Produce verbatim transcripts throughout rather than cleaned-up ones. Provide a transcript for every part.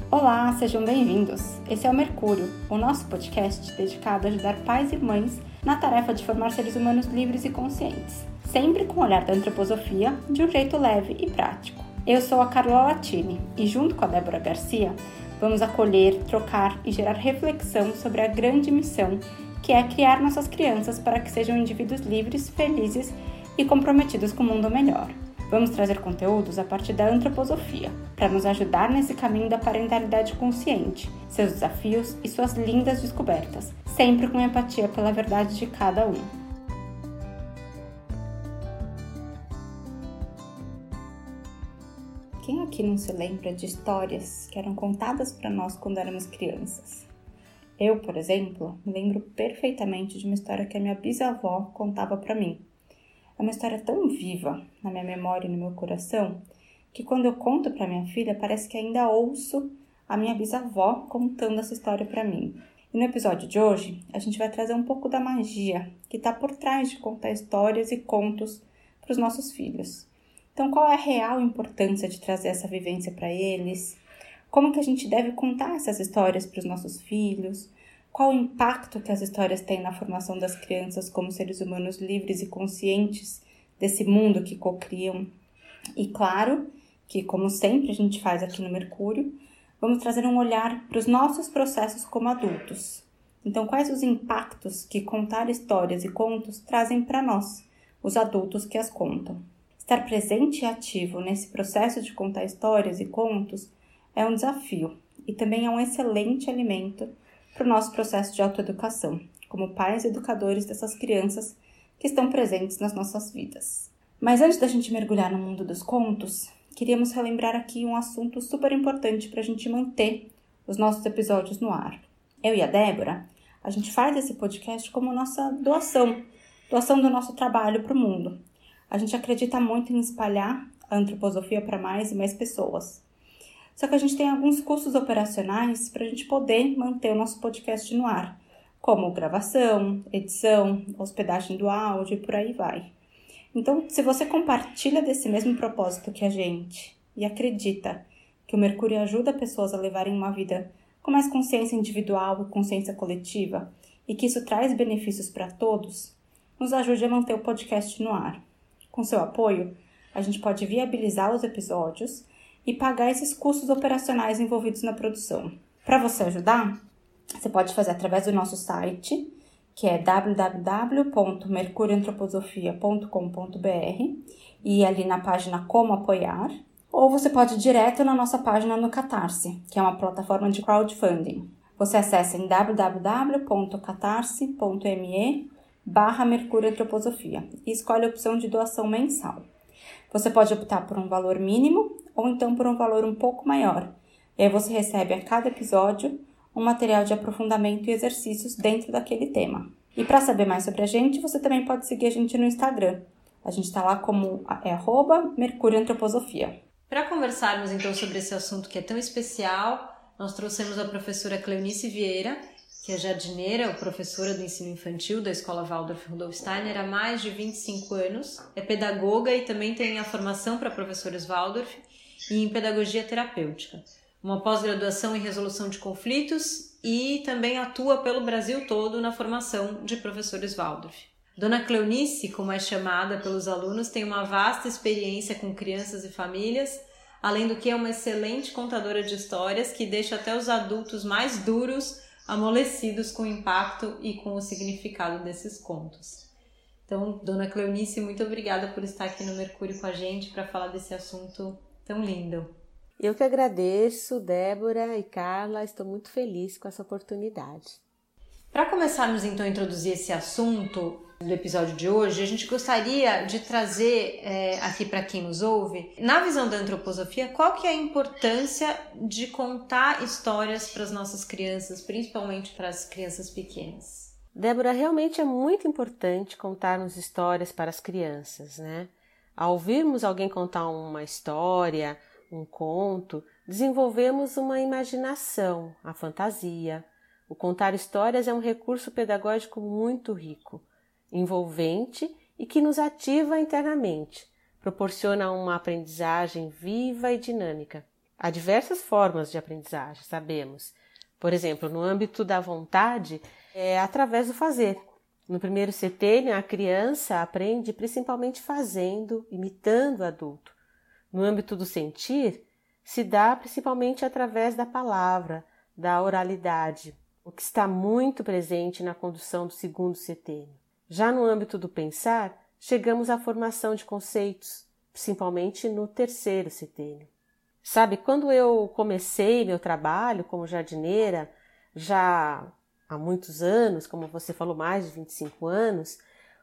Olá, sejam bem-vindos! Esse é o Mercúrio, o nosso podcast dedicado a ajudar pais e mães na tarefa de formar seres humanos livres e conscientes, sempre com o olhar da antroposofia de um jeito leve e prático. Eu sou a Carla Latini e, junto com a Débora Garcia, vamos acolher, trocar e gerar reflexão sobre a grande missão que é criar nossas crianças para que sejam indivíduos livres, felizes e comprometidos com um mundo melhor. Vamos trazer conteúdos a partir da antroposofia, para nos ajudar nesse caminho da parentalidade consciente, seus desafios e suas lindas descobertas, sempre com empatia pela verdade de cada um. Quem aqui não se lembra de histórias que eram contadas para nós quando éramos crianças? Eu, por exemplo, me lembro perfeitamente de uma história que a minha bisavó contava para mim. É uma história tão viva na minha memória e no meu coração que quando eu conto para minha filha parece que ainda ouço a minha bisavó contando essa história para mim. E no episódio de hoje a gente vai trazer um pouco da magia que está por trás de contar histórias e contos para os nossos filhos. Então, qual é a real importância de trazer essa vivência para eles? Como que a gente deve contar essas histórias para os nossos filhos? Qual o impacto que as histórias têm na formação das crianças como seres humanos livres e conscientes desse mundo que cocriam? E claro que, como sempre a gente faz aqui no Mercúrio, vamos trazer um olhar para os nossos processos como adultos. Então, quais os impactos que contar histórias e contos trazem para nós, os adultos que as contam? Estar presente e ativo nesse processo de contar histórias e contos é um desafio e também é um excelente alimento para o nosso processo de autoeducação, como pais e educadores dessas crianças que estão presentes nas nossas vidas. Mas antes da gente mergulhar no mundo dos contos, queríamos relembrar aqui um assunto super importante para a gente manter os nossos episódios no ar. Eu e a Débora, a gente faz esse podcast como nossa doação, doação do nosso trabalho para o mundo. A gente acredita muito em espalhar a antroposofia para mais e mais pessoas. Só que a gente tem alguns custos operacionais para a gente poder manter o nosso podcast no ar, como gravação, edição, hospedagem do áudio e por aí vai. Então, se você compartilha desse mesmo propósito que a gente e acredita que o Mercúrio ajuda pessoas a levarem uma vida com mais consciência individual e consciência coletiva e que isso traz benefícios para todos, nos ajude a manter o podcast no ar. Com seu apoio, a gente pode viabilizar os episódios e pagar esses custos operacionais envolvidos na produção. Para você ajudar, você pode fazer através do nosso site, que é w w w ponto mercurio antroposofia ponto com ponto b r e ali na página Como Apoiar, ou você pode ir direto na nossa página no Catarse, que é uma plataforma de crowdfunding. Você acessa em w w w ponto catarse ponto m e barra mercurio antroposofia e escolhe a opção de doação mensal. Você pode optar por um valor mínimo ou então por um valor um pouco maior. E aí você recebe a cada episódio um material de aprofundamento e exercícios dentro daquele tema. E para saber mais sobre a gente, você também pode seguir a gente no Instagram. A gente está lá como é arroba Mercúrio Antroposofia. Para conversarmos então sobre esse assunto que é tão especial, nós trouxemos a professora Cleonice Vieira, que é jardineira, professora do ensino infantil da Escola Waldorf Rudolf Steiner há mais de vinte e cinco anos, é pedagoga e também tem a formação para professores Waldorf e em pedagogia terapêutica, uma pós-graduação em resolução de conflitos e também atua pelo Brasil todo na formação de professores Waldorf. Dona Cleonice, como é chamada pelos alunos, tem uma vasta experiência com crianças e famílias, além do que é uma excelente contadora de histórias que deixa até os adultos mais duros amolecidos com o impacto e com o significado desses contos. Então, Dona Cleonice, muito obrigada por estar aqui no Mercúrio com a gente para falar desse assunto tão lindo. Eu que agradeço, Débora e Carla, estou muito feliz com essa oportunidade. Para começarmos então a introduzir esse assunto do episódio de hoje, a gente gostaria de trazer é, aqui para quem nos ouve, na visão da antroposofia, qual que é a importância de contar histórias para as nossas crianças, principalmente para as crianças pequenas. Débora, realmente é muito importante contarmos histórias para as crianças, né? Ao ouvirmos alguém contar uma história, um conto, desenvolvemos uma imaginação, a fantasia. O contar histórias é um recurso pedagógico muito rico, envolvente e que nos ativa internamente, proporciona uma aprendizagem viva e dinâmica. Há diversas formas de aprendizagem, sabemos. Por exemplo, no âmbito da vontade, é através do fazer. No primeiro setênio, a criança aprende principalmente fazendo, imitando o adulto. No âmbito do sentir, se dá principalmente através da palavra, da oralidade, o que está muito presente na condução do segundo setênio. Já no âmbito do pensar, chegamos à formação de conceitos, principalmente no terceiro setênio. Sabe, quando eu comecei meu trabalho como jardineira, já há muitos anos, como você falou, mais de vinte e cinco anos,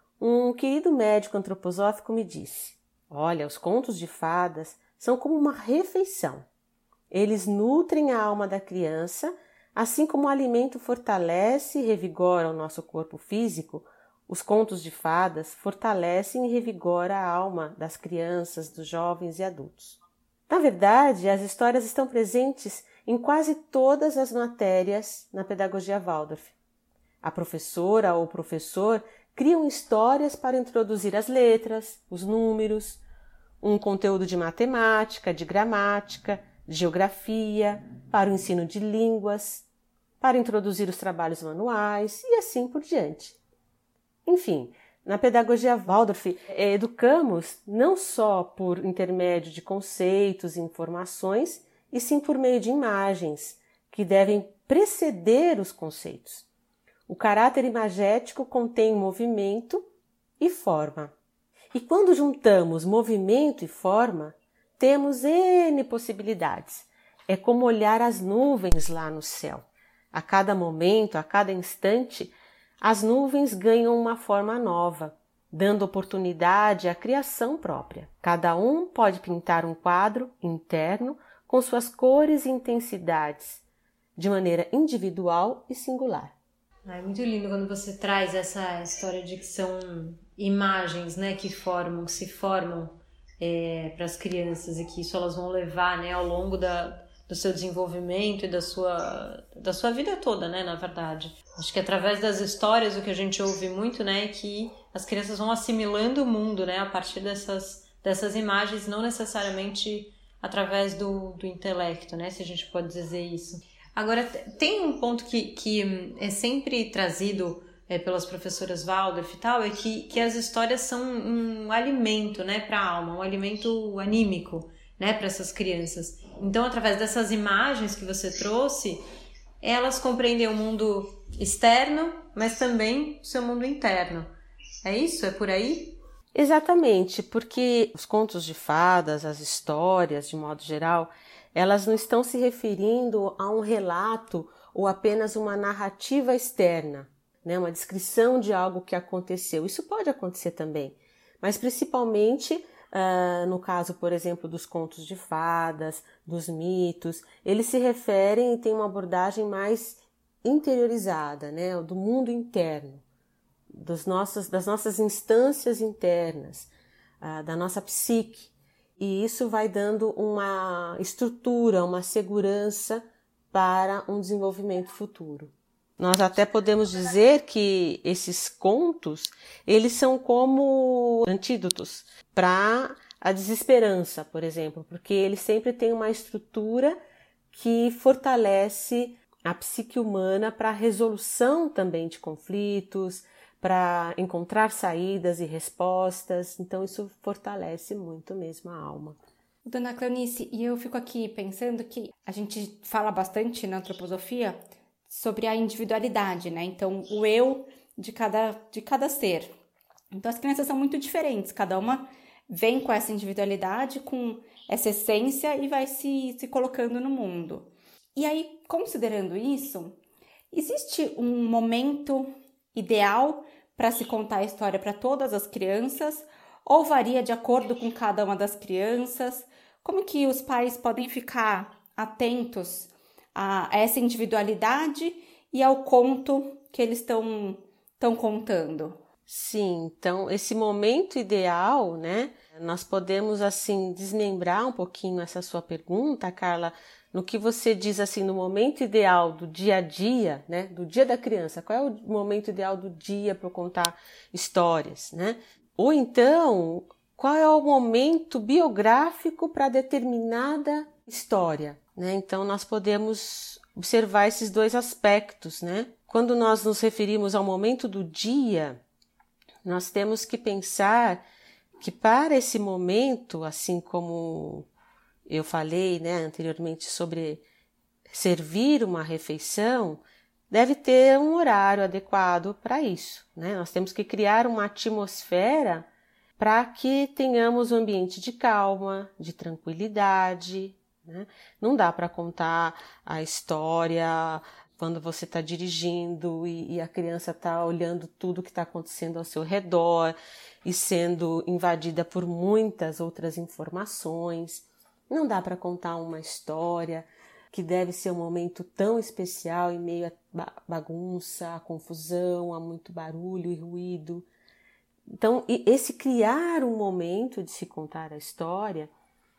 um querido médico antroposófico me disse: olha, os contos de fadas são como uma refeição. Eles nutrem a alma da criança, assim como o alimento fortalece e revigora o nosso corpo físico. Os contos de fadas fortalecem e revigoram a alma das crianças, dos jovens e adultos. Na verdade, as histórias estão presentes em quase todas as matérias na pedagogia Waldorf. A professora ou o professor criam histórias para introduzir as letras, os números, um conteúdo de matemática, de gramática, de geografia, para o ensino de línguas, para introduzir os trabalhos manuais e assim por diante. Enfim, na pedagogia Waldorf, educamos não só por intermédio de conceitos e informações, e sim por meio de imagens, que devem preceder os conceitos. O caráter imagético contém movimento e forma. E quando juntamos movimento e forma, temos N possibilidades. É como olhar as nuvens lá no céu. A cada momento, a cada instante, as nuvens ganham uma forma nova, dando oportunidade à criação própria. Cada um pode pintar um quadro interno com suas cores e intensidades, de maneira individual e singular. É muito lindo quando você traz essa história de que são imagens, né, que formam, que se formam é, para as crianças, e que isso elas vão levar, né, ao longo da, do seu desenvolvimento e da sua, da sua vida toda, né, na verdade. Acho que através das histórias o que a gente ouve muito, né, é que as crianças vão assimilando o mundo, né, a partir dessas, dessas imagens, não necessariamente através do, do intelecto, né, se a gente pode dizer isso. Agora, tem um ponto que, que é sempre trazido é, pelas professoras Waldorf e tal, é que, que as histórias são um alimento, né, para a alma, um alimento anímico, né, para essas crianças. Então, através dessas imagens que você trouxe, elas compreendem o mundo externo, mas também o seu mundo interno. É isso? É por aí? Exatamente, porque os contos de fadas, as histórias, de modo geral, elas não estão se referindo a um relato ou apenas uma narrativa externa, né? Uma descrição de algo que aconteceu. Isso pode acontecer também, mas principalmente uh, no caso, por exemplo, dos contos de fadas, dos mitos, eles se referem e têm uma abordagem mais interiorizada, né? Do mundo interno, dos nossos, das nossas instâncias internas, uh, da nossa psique. E isso vai dando uma estrutura, uma segurança para um desenvolvimento futuro. Nós até podemos dizer que esses contos, eles são como antídotos para a desesperança, por exemplo, porque eles sempre têm uma estrutura que fortalece a psique humana para a resolução também de conflitos, para encontrar saídas e respostas. Então isso fortalece muito mesmo a alma. Dona Cleonice, e eu fico aqui pensando que a gente fala bastante na antroposofia sobre a individualidade, né? Então o eu de cada, de cada ser. Então as crianças são muito diferentes, cada uma vem com essa individualidade, com essa essência e vai se, se colocando no mundo. E aí, considerando isso, existe um momento ideal para se contar a história para todas as crianças, ou varia de acordo com cada uma das crianças? Como que os pais podem ficar atentos a essa individualidade e ao conto que eles estão estão contando? Sim, então esse momento ideal, né? Nós podemos assim desmembrar um pouquinho essa sua pergunta, Carla, no que você diz assim, no momento ideal do dia a dia, né, do dia da criança. Qual é o momento ideal do dia para eu contar histórias, né? Ou então, qual é o momento biográfico para determinada história, né? Então nós podemos observar esses dois aspectos, né? Quando nós nos referimos ao momento do dia, nós temos que pensar que para esse momento, assim como eu falei, né, anteriormente sobre servir uma refeição, deve ter um horário adequado para isso, né? Nós temos que criar uma atmosfera para que tenhamos um ambiente de calma, de tranquilidade, né? Não dá para contar a história quando você está dirigindo e, e a criança está olhando tudo que está acontecendo ao seu redor e sendo invadida por muitas outras informações. Não dá para contar uma história que deve ser um momento tão especial em meio a bagunça, a confusão, a muito barulho e ruído. Então, esse criar um momento de se contar a história,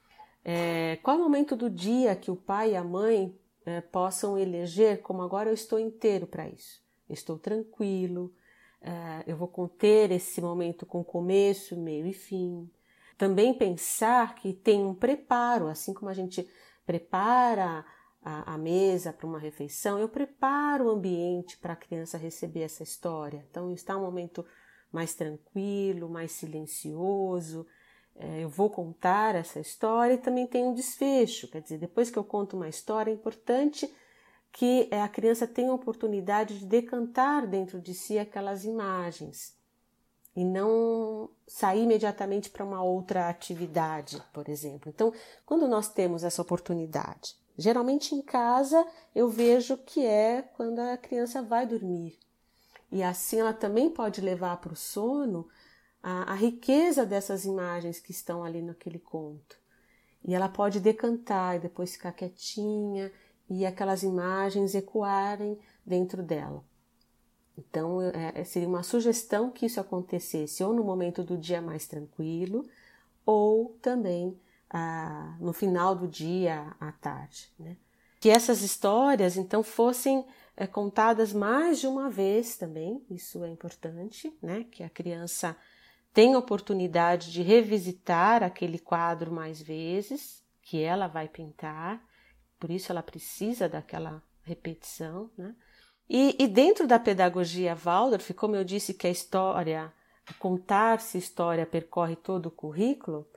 é, qual é o momento do dia que o pai e a mãe é, possam eleger como agora eu estou inteiro para isso? Eu estou tranquilo, é, eu vou conter esse momento com começo, meio e fim. Também pensar que tem um preparo, assim como a gente prepara a, a mesa para uma refeição, eu preparo o ambiente para a criança receber essa história. Então está um momento mais tranquilo, mais silencioso, é, eu vou contar essa história e também tem um desfecho, quer dizer, depois que eu conto uma história é importante que a criança tenha a oportunidade de decantar dentro de si aquelas imagens e não sair imediatamente para uma outra atividade, por exemplo. Então, quando nós temos essa oportunidade, geralmente em casa eu vejo que é quando a criança vai dormir. E assim ela também pode levar para o sono a, a riqueza dessas imagens que estão ali naquele conto. E ela pode decantar e depois ficar quietinha e aquelas imagens ecoarem dentro dela. Então, é, seria uma sugestão que isso acontecesse ou no momento do dia mais tranquilo ou também ah, no final do dia à tarde, né? Que essas histórias, então, fossem é, contadas mais de uma vez também, isso é importante, né? Que a criança tenha oportunidade de revisitar aquele quadro mais vezes, que ela vai pintar, por isso ela precisa daquela repetição, né? E, e dentro da pedagogia Waldorf, como eu disse que a história, contar-se história percorre todo o currículo,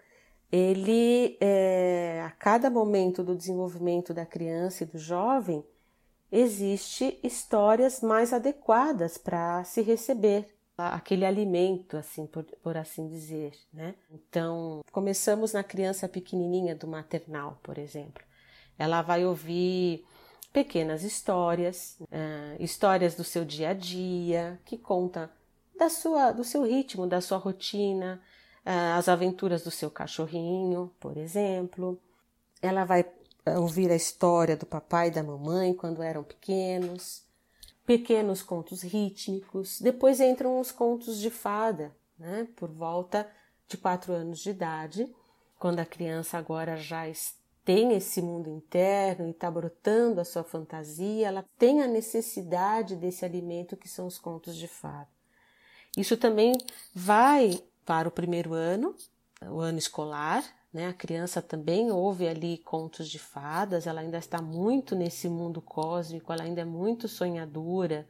ele, é, a cada momento do desenvolvimento da criança e do jovem, existe histórias mais adequadas para se receber aquele alimento, assim, por, por assim dizer, né? Então, começamos na criança pequenininha do maternal, por exemplo. Ela vai ouvir pequenas histórias, uh, histórias do seu dia a dia, que conta da sua, do seu ritmo, da sua rotina, uh, as aventuras do seu cachorrinho, por exemplo. Ela vai ouvir a história do papai e da mamãe quando eram pequenos, pequenos contos rítmicos. Depois entram os contos de fada, né, por volta de quatro anos de idade, quando a criança agora já está tem esse mundo interno e está brotando a sua fantasia, ela tem a necessidade desse alimento que são os contos de fada. Isso também vai para o primeiro ano, o ano escolar, né? A criança também ouve ali contos de fadas, ela ainda está muito nesse mundo cósmico, ela ainda é muito sonhadora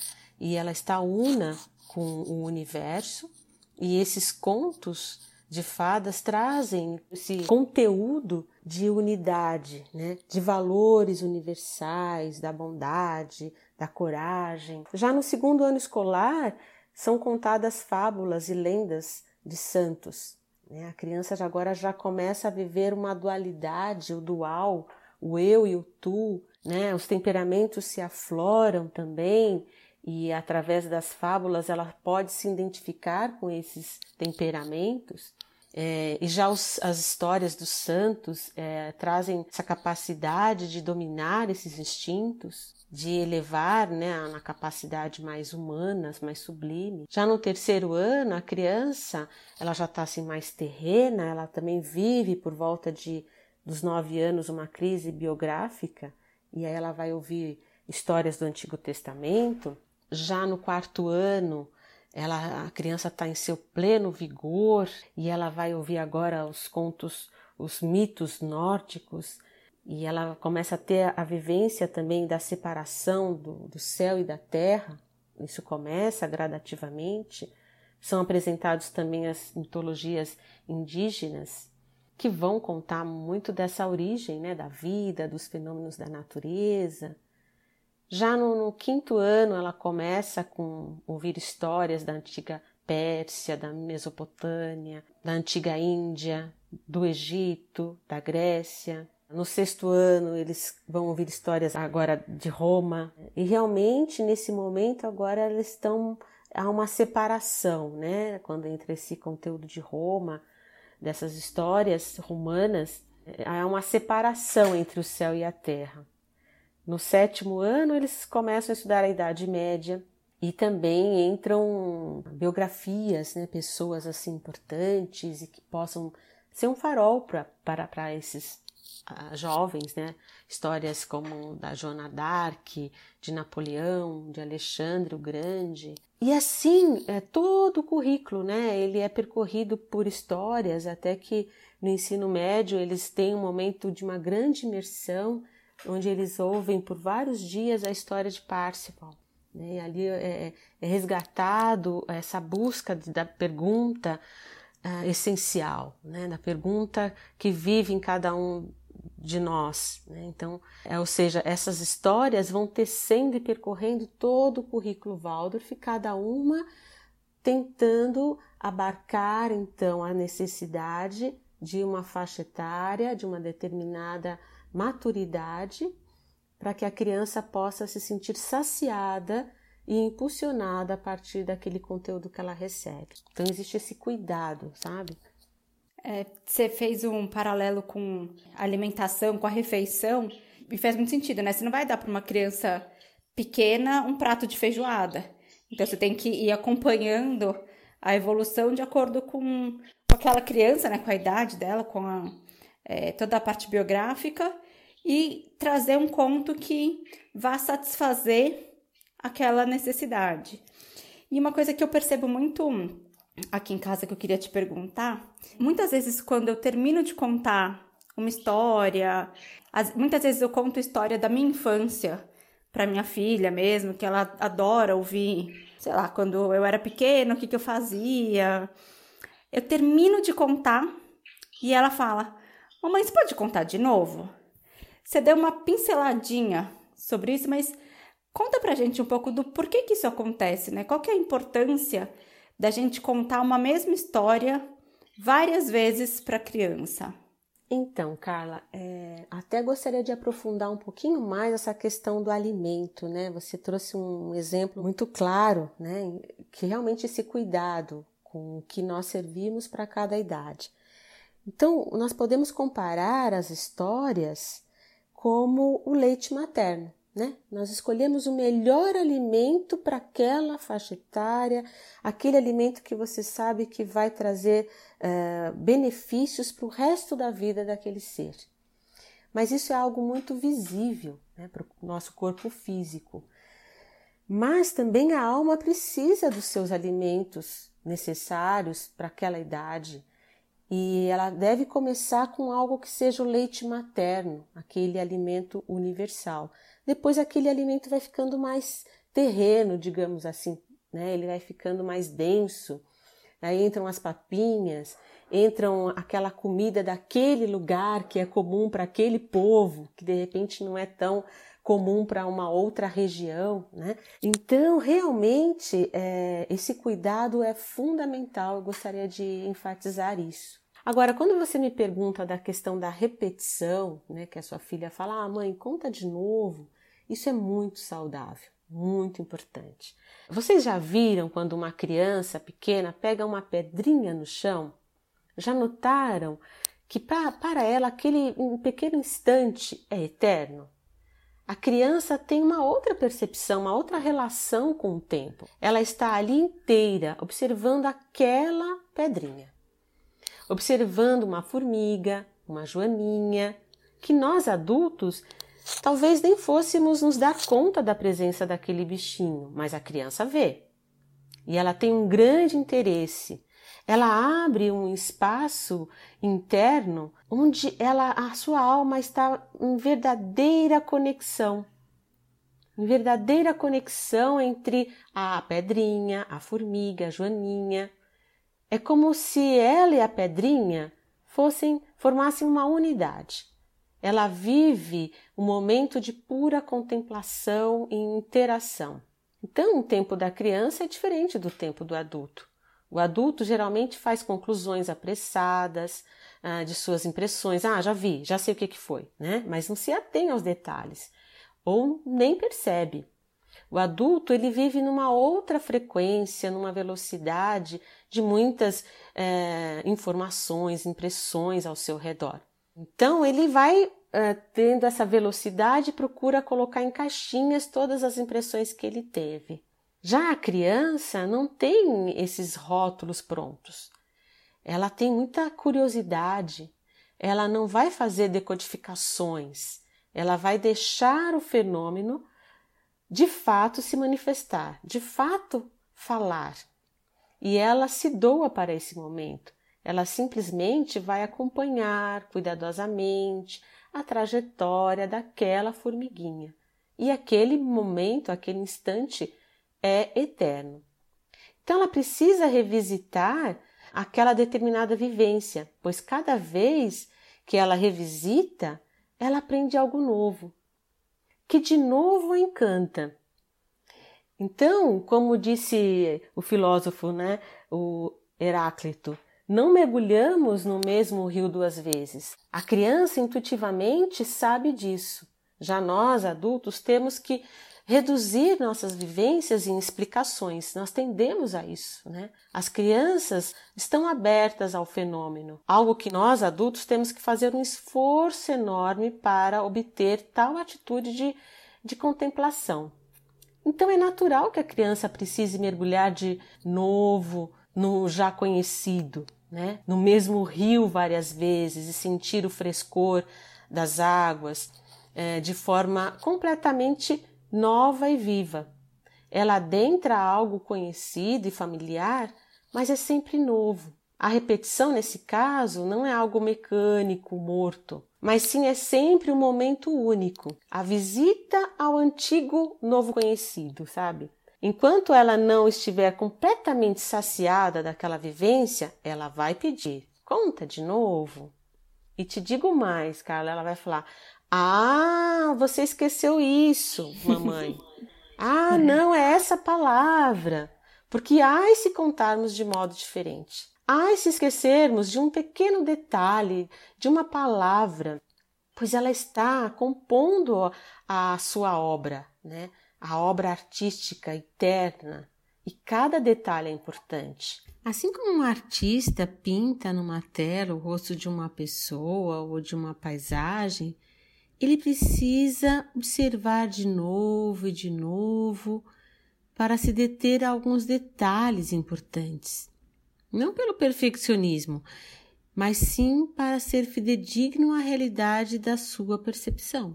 e ela está una com o universo, e esses contos de fadas trazem esse conteúdo de unidade, né? De valores universais, da bondade, da coragem. Já no segundo ano escolar, são contadas fábulas e lendas de santos, né? A criança já agora já começa a viver uma dualidade, o dual, o eu e o tu, né? Os temperamentos se afloram também, e através das fábulas ela pode se identificar com esses temperamentos. É, e já os, as histórias dos santos é, trazem essa capacidade de dominar esses instintos, de elevar, né, na capacidade mais humana, mais sublime. Já no terceiro ano, a criança ela já está assim, mais terrena, ela também vive por volta de, dos nove anos uma crise biográfica, e aí ela vai ouvir histórias do Antigo Testamento. Já no quarto ano, ela, a criança está em seu pleno vigor e ela vai ouvir agora os contos, os mitos nórdicos. e ela começa a ter a vivência também da separação do, do céu e da terra. Isso começa gradativamente. São apresentados também as mitologias indígenas, que vão contar muito dessa origem, né, da vida, dos fenômenos da natureza. Já no, no quinto ano, ela começa com ouvir histórias da antiga Pérsia, da Mesopotâmia, da antiga Índia, do Egito, da Grécia. No sexto ano, eles vão ouvir histórias agora de Roma. E realmente, nesse momento, agora eles estão... Há uma separação, né? Quando entra esse conteúdo de Roma, dessas histórias romanas, há uma separação entre o céu e a terra. No sétimo ano, eles começam a estudar a Idade Média e também entram biografias, né? Pessoas assim importantes e que possam ser um farol pra, para, para esses uh, jovens, né? Histórias como da Joana d'Arc, de Napoleão, de Alexandre o Grande. E assim, é, todo o currículo, né? Ele é percorrido por histórias, até que no ensino médio eles têm um momento de uma grande imersão, onde eles ouvem por vários dias a história de Parsifal. Né? E ali é, é resgatado essa busca de, da pergunta uh, essencial, né? Da pergunta que vive em cada um de nós, né? Então, é, ou seja, essas histórias vão tecendo e percorrendo todo o currículo Waldorf, cada uma tentando abarcar então a necessidade de uma faixa etária, de uma determinada maturidade, para que a criança possa se sentir saciada e impulsionada a partir daquele conteúdo que ela recebe. Então existe esse cuidado, sabe? É, você fez um paralelo com a alimentação, com a refeição, e faz muito sentido, né? Você não vai dar para uma criança pequena um prato de feijoada. Então, você tem que ir acompanhando a evolução de acordo com, com aquela criança, né? Com a idade dela, com a, é, toda a parte biográfica, e trazer um conto que vá satisfazer aquela necessidade. E uma coisa que eu percebo muito aqui em casa que eu queria te perguntar, muitas vezes quando eu termino de contar uma história, as, muitas vezes eu conto a história da minha infância para minha filha mesmo, que ela adora ouvir, sei lá, quando eu era pequena, o que, que eu fazia. Eu termino de contar e ela fala: mamãe, você pode contar de novo? Você deu uma pinceladinha sobre isso, mas conta pra gente um pouco do porquê que isso acontece, né? Qual que é a importância da gente contar uma mesma história várias vezes para a criança? Então, Carla, é, até gostaria de aprofundar um pouquinho mais essa questão do alimento, né? Você trouxe um exemplo muito claro, né? Que realmente esse cuidado com o que nós servimos para cada idade. Então, nós podemos comparar as histórias como o leite materno. Né? Nós escolhemos o melhor alimento para aquela faixa etária, aquele alimento que você sabe que vai trazer uh, benefícios para o resto da vida daquele ser. Mas isso é algo muito visível, né, para o nosso corpo físico. Mas também a alma precisa dos seus alimentos necessários para aquela idade. E ela deve começar com algo que seja o leite materno, aquele alimento universal. Depois aquele alimento vai ficando mais terreno, digamos assim, né? Ele vai ficando mais denso. Aí entram as papinhas, entram aquela comida daquele lugar que é comum para aquele povo, que de repente não é tão comum para uma outra região, né? Então, realmente, é, esse cuidado é fundamental, eu gostaria de enfatizar isso. Agora, quando você me pergunta da questão da repetição, né, que a sua filha fala: ah, mãe, conta de novo, isso é muito saudável, muito importante. Vocês já viram quando uma criança pequena pega uma pedrinha no chão? Já notaram que pra, para ela aquele um pequeno instante é eterno? A criança tem uma outra percepção, uma outra relação com o tempo. Ela está ali inteira, observando aquela pedrinha. Observando uma formiga, uma joaninha, que nós adultos talvez nem fôssemos nos dar conta da presença daquele bichinho, mas a criança vê. E ela tem um grande interesse. ela abre um espaço interno onde ela, a sua alma está em verdadeira conexão. Em verdadeira conexão entre a pedrinha, a formiga, a joaninha. É como se ela e a pedrinha fossem, formassem uma unidade. Ela vive um momento de pura contemplação e interação. Então, o tempo da criança é diferente do tempo do adulto. O adulto geralmente faz conclusões apressadas ah, de suas impressões. Ah, já vi, já sei o que, que foi, né? Mas não se atém aos detalhes, ou nem percebe. O adulto ele vive numa outra frequência, numa velocidade de muitas eh, informações, impressões ao seu redor. Então, ele vai eh, tendo essa velocidade e procura colocar em caixinhas todas as impressões que ele teve. Já a criança não tem esses rótulos prontos. Ela tem muita curiosidade, ela não vai fazer decodificações, ela vai deixar o fenômeno de fato se manifestar, de fato falar. E ela se doa para esse momento. Ela simplesmente vai acompanhar cuidadosamente a trajetória daquela formiguinha. E aquele momento, aquele instante é eterno. Então ela precisa revisitar aquela determinada vivência, pois cada vez que ela revisita, ela aprende algo novo, que de novo a encanta. Então, como disse o filósofo, né, o Heráclito, não mergulhamos no mesmo rio duas vezes. A criança intuitivamente sabe disso. Já nós, adultos, temos que reduzir nossas vivências em explicações. Nós tendemos a isso, né? As crianças estão abertas ao fenômeno, algo que nós, adultos, temos que fazer um esforço enorme para obter tal atitude de, de contemplação. Então é natural que a criança precise mergulhar de novo no já conhecido, né? No mesmo rio várias vezes e sentir o frescor das águas é, de forma completamente nova e viva. Ela adentra algo conhecido e familiar, mas é sempre novo. A repetição, nesse caso, não é algo mecânico, morto, mas sim é sempre um momento único. A visita ao antigo novo conhecido, sabe? Enquanto ela não estiver completamente saciada daquela vivência, ela vai pedir, conta de novo. E te digo mais, Carla, ela vai falar, ah, você esqueceu isso, mamãe. Ah, não, é essa palavra. Porque ai se contarmos de modo diferente. Ai se esquecermos de um pequeno detalhe, de uma palavra, pois ela está compondo a sua obra, né? A obra artística eterna. E cada detalhe é importante. Assim como um artista pinta numa tela o rosto de uma pessoa ou de uma paisagem, ele precisa observar de novo e de novo para se deter a alguns detalhes importantes. Não pelo perfeccionismo, mas sim para ser fidedigno à realidade da sua percepção.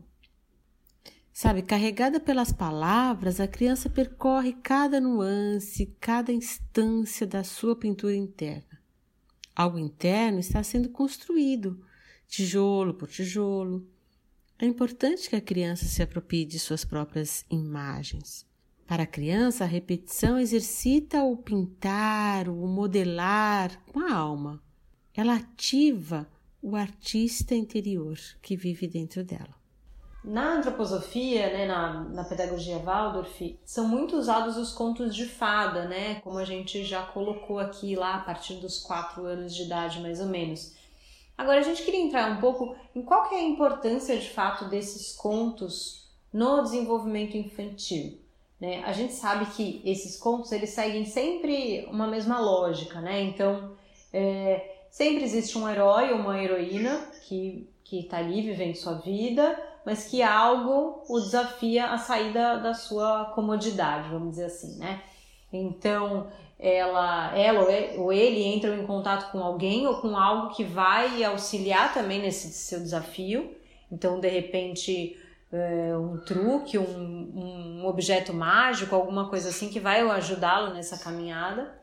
Sabe, carregada pelas palavras, a criança percorre cada nuance, cada instância da sua pintura interna. Algo interno está sendo construído, tijolo por tijolo. É importante que a criança se aproprie de suas próprias imagens. Para a criança, a repetição exercita o pintar, o modelar com a alma. Ela ativa o artista interior que vive dentro dela. Na antroposofia, né, na, na pedagogia Waldorf, são muito usados os contos de fada, né, como a gente já colocou aqui lá a partir dos quatro anos de idade, mais ou menos. Agora, a gente queria entrar um pouco em qual que é a importância, de fato, desses contos no desenvolvimento infantil, né? A gente sabe que esses contos, eles seguem sempre uma mesma lógica, né? Então, é, sempre existe um herói ou uma heroína que que está ali vivendo sua vida, mas que algo o desafia a sair da, da sua comodidade, vamos dizer assim, né? Então, ela, ela ou ele entram em contato com alguém ou com algo que vai auxiliar também nesse seu desafio. Então, de repente, é, um truque, um, um objeto mágico, alguma coisa assim que vai ajudá-lo nessa caminhada.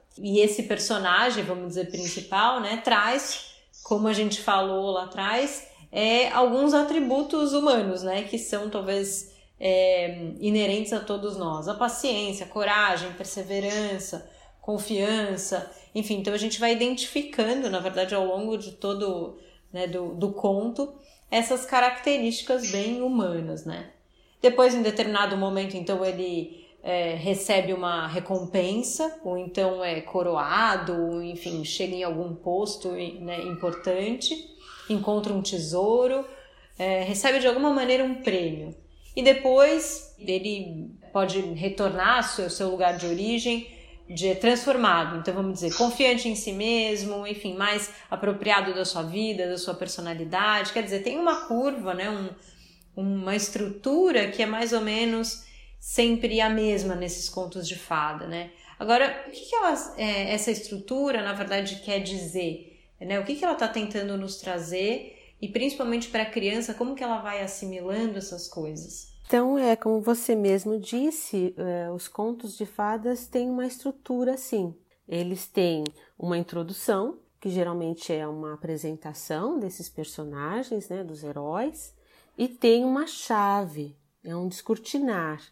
E esse personagem, vamos dizer, principal, né, traz, como a gente falou lá atrás, é, alguns atributos humanos, né, que são talvez é, inerentes a todos nós. A paciência, a coragem, perseverança, confiança, enfim. Então a gente vai identificando, na verdade, ao longo de todo, né, do, do conto, essas características bem humanas, né. Depois, em determinado momento, então, ele é, recebe uma recompensa, ou então é coroado, ou, enfim, chega em algum posto, né, importante, encontra um tesouro, é, recebe de alguma maneira um prêmio. E depois ele pode retornar ao seu, seu lugar de origem, de transformado, então vamos dizer, confiante em si mesmo, enfim, mais apropriado da sua vida, da sua personalidade. Quer dizer, tem uma curva, né, um, uma estrutura que é mais ou menos sempre a mesma nesses contos de fada, né? Agora, o que, que ela, é, essa estrutura, na verdade, quer dizer? Né? O que, que ela está tentando nos trazer? E principalmente para a criança, como que ela vai assimilando essas coisas? Então, é como você mesmo disse, é, os contos de fadas têm uma estrutura assim. Eles têm uma introdução, que geralmente é uma apresentação desses personagens, né, dos heróis, e tem uma chave, é um descortinar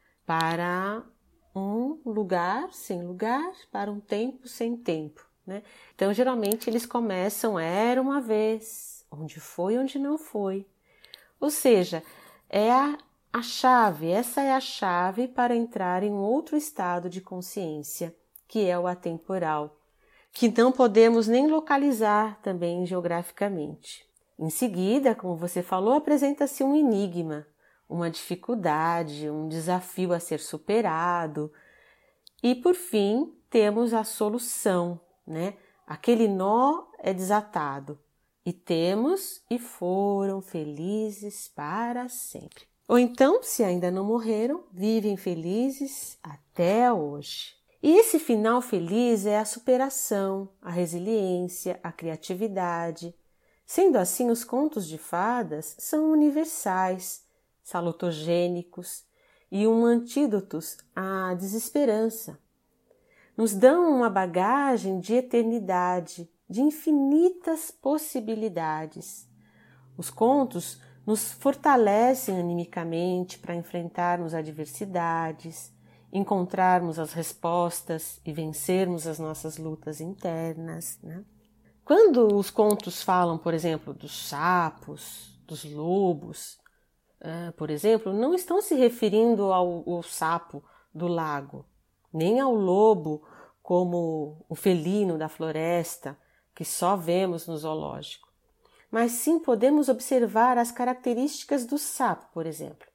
para um lugar sem lugar, para um tempo sem tempo, né? Então, geralmente, eles começam, era uma vez, onde foi, onde não foi. Ou seja, é a A chave, essa é a chave para entrar em outro estado de consciência, que é o atemporal, que não podemos nem localizar também geograficamente. Em seguida, como você falou, apresenta-se um enigma, uma dificuldade, um desafio a ser superado. E, por fim, temos a solução, né? Aquele nó é desatado. E temos e foram felizes para sempre. Ou então, se ainda não morreram, vivem felizes até hoje. E esse final feliz é a superação, a resiliência, a criatividade. Sendo assim, os contos de fadas são universais, salutogênicos e um antídoto à desesperança. Nos dão uma bagagem de eternidade, de infinitas possibilidades. Os contos nos fortalecem animicamente para enfrentarmos adversidades, encontrarmos as respostas e vencermos as nossas lutas internas, né? Quando os contos falam, por exemplo, dos sapos, dos lobos, uh, por exemplo, não estão se referindo ao, ao sapo do lago, nem ao lobo como o felino da floresta que só vemos no zoológico. Mas sim podemos observar as características do sapo, por exemplo.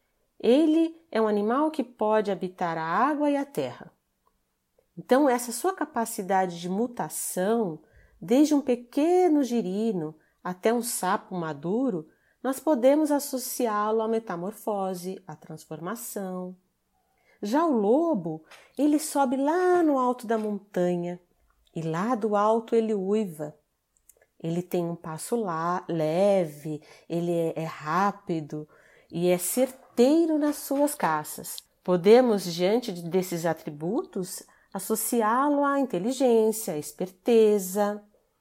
Ele é um animal que pode habitar a água e a terra. Então, essa sua capacidade de mutação, desde um pequeno girino até um sapo maduro, nós podemos associá-lo à metamorfose, à transformação. Já o lobo, ele sobe lá no alto da montanha e lá do alto ele uiva. Ele tem um passo lá, leve, ele é, é rápido e é certeiro nas suas caças. Podemos, diante desses atributos, associá-lo à inteligência, à esperteza,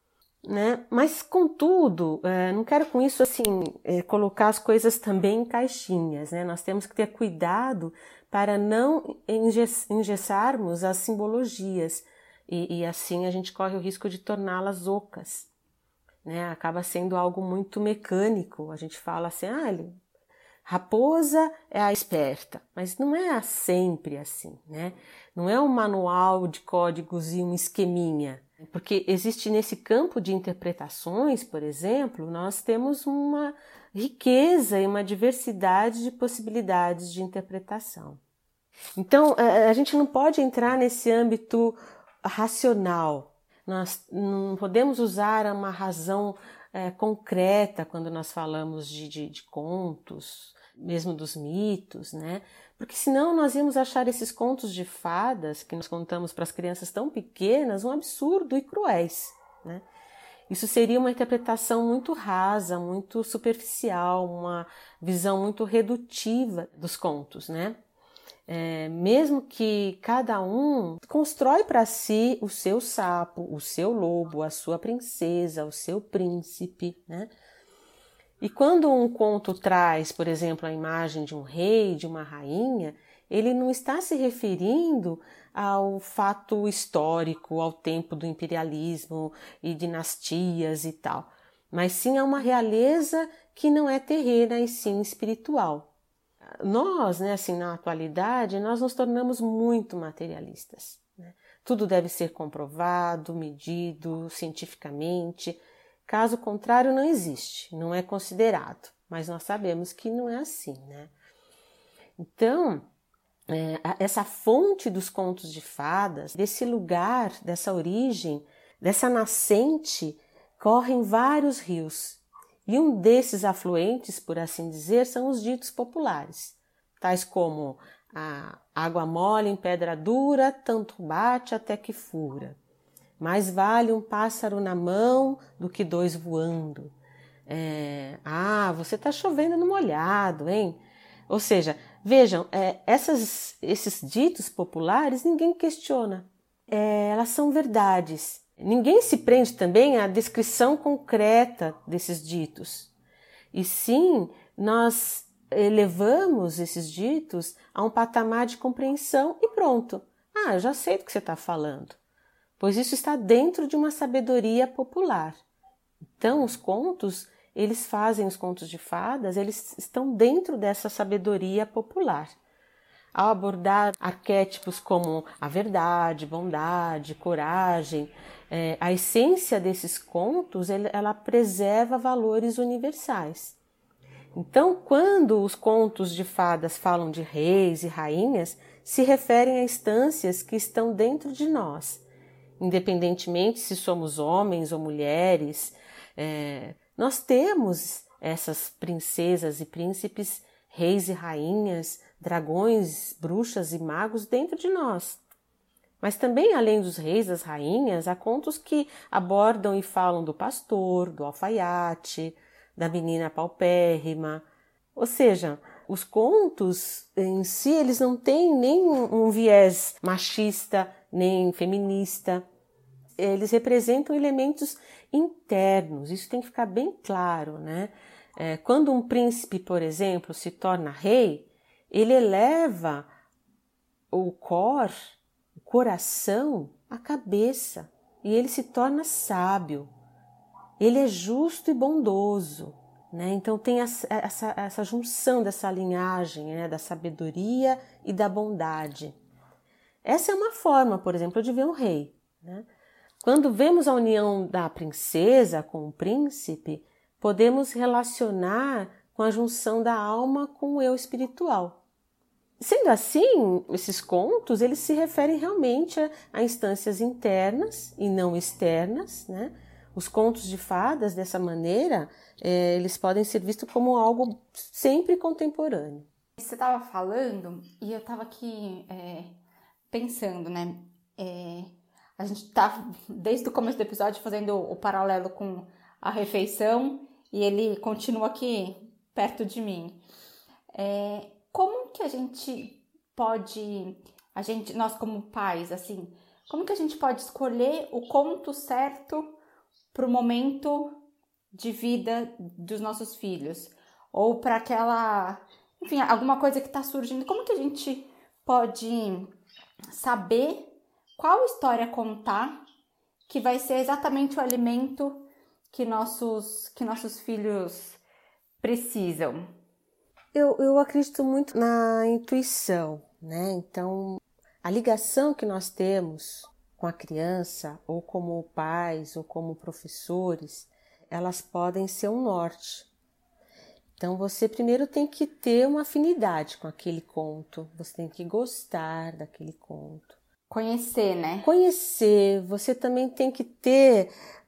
né? Mas, contudo, não quero com isso assim colocar as coisas também em caixinhas, né? Nós temos que ter cuidado para não engessarmos as simbologias e, e assim a gente corre o risco de torná-las ocas. Né, acaba sendo algo muito mecânico. A gente fala assim, ah, ele, raposa é a esperta, mas não é sempre assim, né? Não é um manual de códigos e um esqueminha, porque existe nesse campo de interpretações, por exemplo, nós temos uma riqueza e uma diversidade de possibilidades de interpretação. Então, a gente não pode entrar nesse âmbito racional. Nós não podemos usar uma razão é, concreta quando nós falamos de, de, de contos, mesmo dos mitos, né? Porque senão nós íamos achar esses contos de fadas que nós contamos para as crianças tão pequenas um absurdo e cruéis, né? Isso seria uma interpretação muito rasa, muito superficial, uma visão muito redutiva dos contos, né? É, mesmo que cada um constrói para si o seu sapo, o seu lobo, a sua princesa, o seu príncipe, né? E quando um conto traz, por exemplo, a imagem de um rei, de uma rainha, ele não está se referindo ao fato histórico, ao tempo do imperialismo e dinastias e tal, mas sim a uma realeza que não é terrena e sim espiritual. Nós, né, assim, na atualidade, nós nos tornamos muito materialistas, né? Tudo deve ser comprovado, medido cientificamente. Caso contrário, não existe, não é considerado. Mas nós sabemos que não é assim, né? Então, é, essa fonte dos contos de fadas, desse lugar, dessa origem, dessa nascente, correm vários rios. E um desses afluentes, por assim dizer, são os ditos populares, tais como a água mole em pedra dura, tanto bate até que fura. Mais vale um pássaro na mão do que dois voando. É, ah, você está chovendo no molhado, hein? Ou seja, vejam, é, essas, esses ditos populares ninguém questiona. É, elas são verdades. Ninguém se prende também à descrição concreta desses ditos. E sim, nós elevamos esses ditos a um patamar de compreensão e pronto. Ah, eu já sei do que você está falando. Pois isso está dentro de uma sabedoria popular. Então, os contos, eles fazem os contos de fadas, eles estão dentro dessa sabedoria popular. Ao abordar arquétipos como a verdade, bondade, coragem, é, a essência desses contos, ele, ela preserva valores universais. Então, quando os contos de fadas falam de reis e rainhas, se referem a instâncias que estão dentro de nós. Independentemente se somos homens ou mulheres, é, nós temos essas princesas e príncipes, reis e rainhas, dragões, bruxas e magos dentro de nós. Mas também, além dos reis e das rainhas, há contos que abordam e falam do pastor, do alfaiate, da menina paupérrima. Ou seja, os contos em si, eles não têm nem um viés machista, nem feminista. Eles representam elementos internos, isso tem que ficar bem claro, né? É, quando um príncipe, por exemplo, se torna rei, ele eleva o cor, o coração, a cabeça, e ele se torna sábio. Ele é justo e bondoso, né? Então tem essa, essa, essa junção dessa linhagem, né? Da sabedoria e da bondade. Essa é uma forma, por exemplo, de ver um rei, né? Quando vemos a união da princesa com o príncipe, podemos relacionar com a junção da alma com o eu espiritual. Sendo assim, esses contos, eles se referem realmente a, a instâncias internas e não externas, né? Os contos de fadas, dessa maneira, é, eles podem ser vistos como algo sempre contemporâneo. Você estava falando e eu estava aqui é, pensando, né? É, a gente está, desde o começo do episódio, fazendo o paralelo com a refeição e ele continua aqui perto de mim. É, como que a gente pode, a gente, nós como pais, assim, como que a gente pode escolher o conto certo para o momento de vida dos nossos filhos? Ou para aquela, enfim, alguma coisa que está surgindo. Como que a gente pode saber qual história contar que vai ser exatamente o alimento que nossos, que nossos filhos precisam? Eu, eu acredito muito na intuição, né? Então, a ligação que nós temos com a criança, ou como pais, ou como professores, elas podem ser um norte. Então, você primeiro tem que ter uma afinidade com aquele conto, você tem que gostar daquele conto. Conhecer, né? Conhecer, você também tem que ter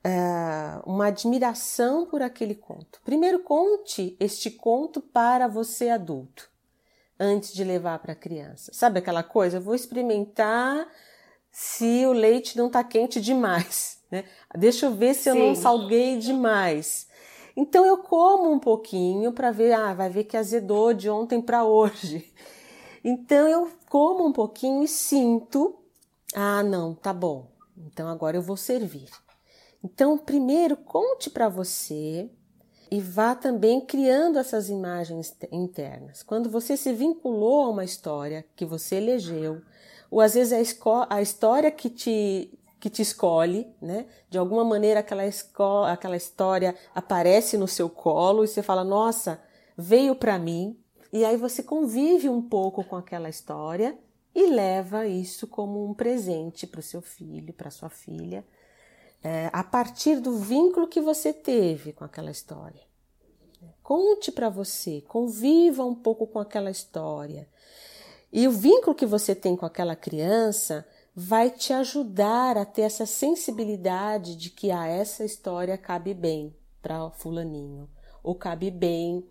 uh, uma admiração por aquele conto. Primeiro, conte este conto para você adulto, antes de levar para a criança. Sabe aquela coisa? Eu vou experimentar se o leite não está quente demais, né? Deixa eu ver se eu Sim. não salguei demais. Então eu como um pouquinho para ver, ah, vai ver que azedou de ontem para hoje. Então eu como um pouquinho e sinto, ah, não, tá bom, então agora eu vou servir. Então, primeiro, conte para você e vá também criando essas imagens internas. Quando você se vinculou a uma história que você elegeu, ou às vezes a, esco- a história que te, que te escolhe, né? De alguma maneira aquela, esco- aquela história aparece no seu colo e você fala, nossa, veio para mim. E aí você convive um pouco com aquela história e leva isso como um presente para o seu filho, para sua filha, é, a partir do vínculo que você teve com aquela história. Conte para você, conviva um pouco com aquela história. E o vínculo que você tem com aquela criança vai te ajudar a ter essa sensibilidade de que ah, essa história cabe bem para fulaninho, ou cabe bem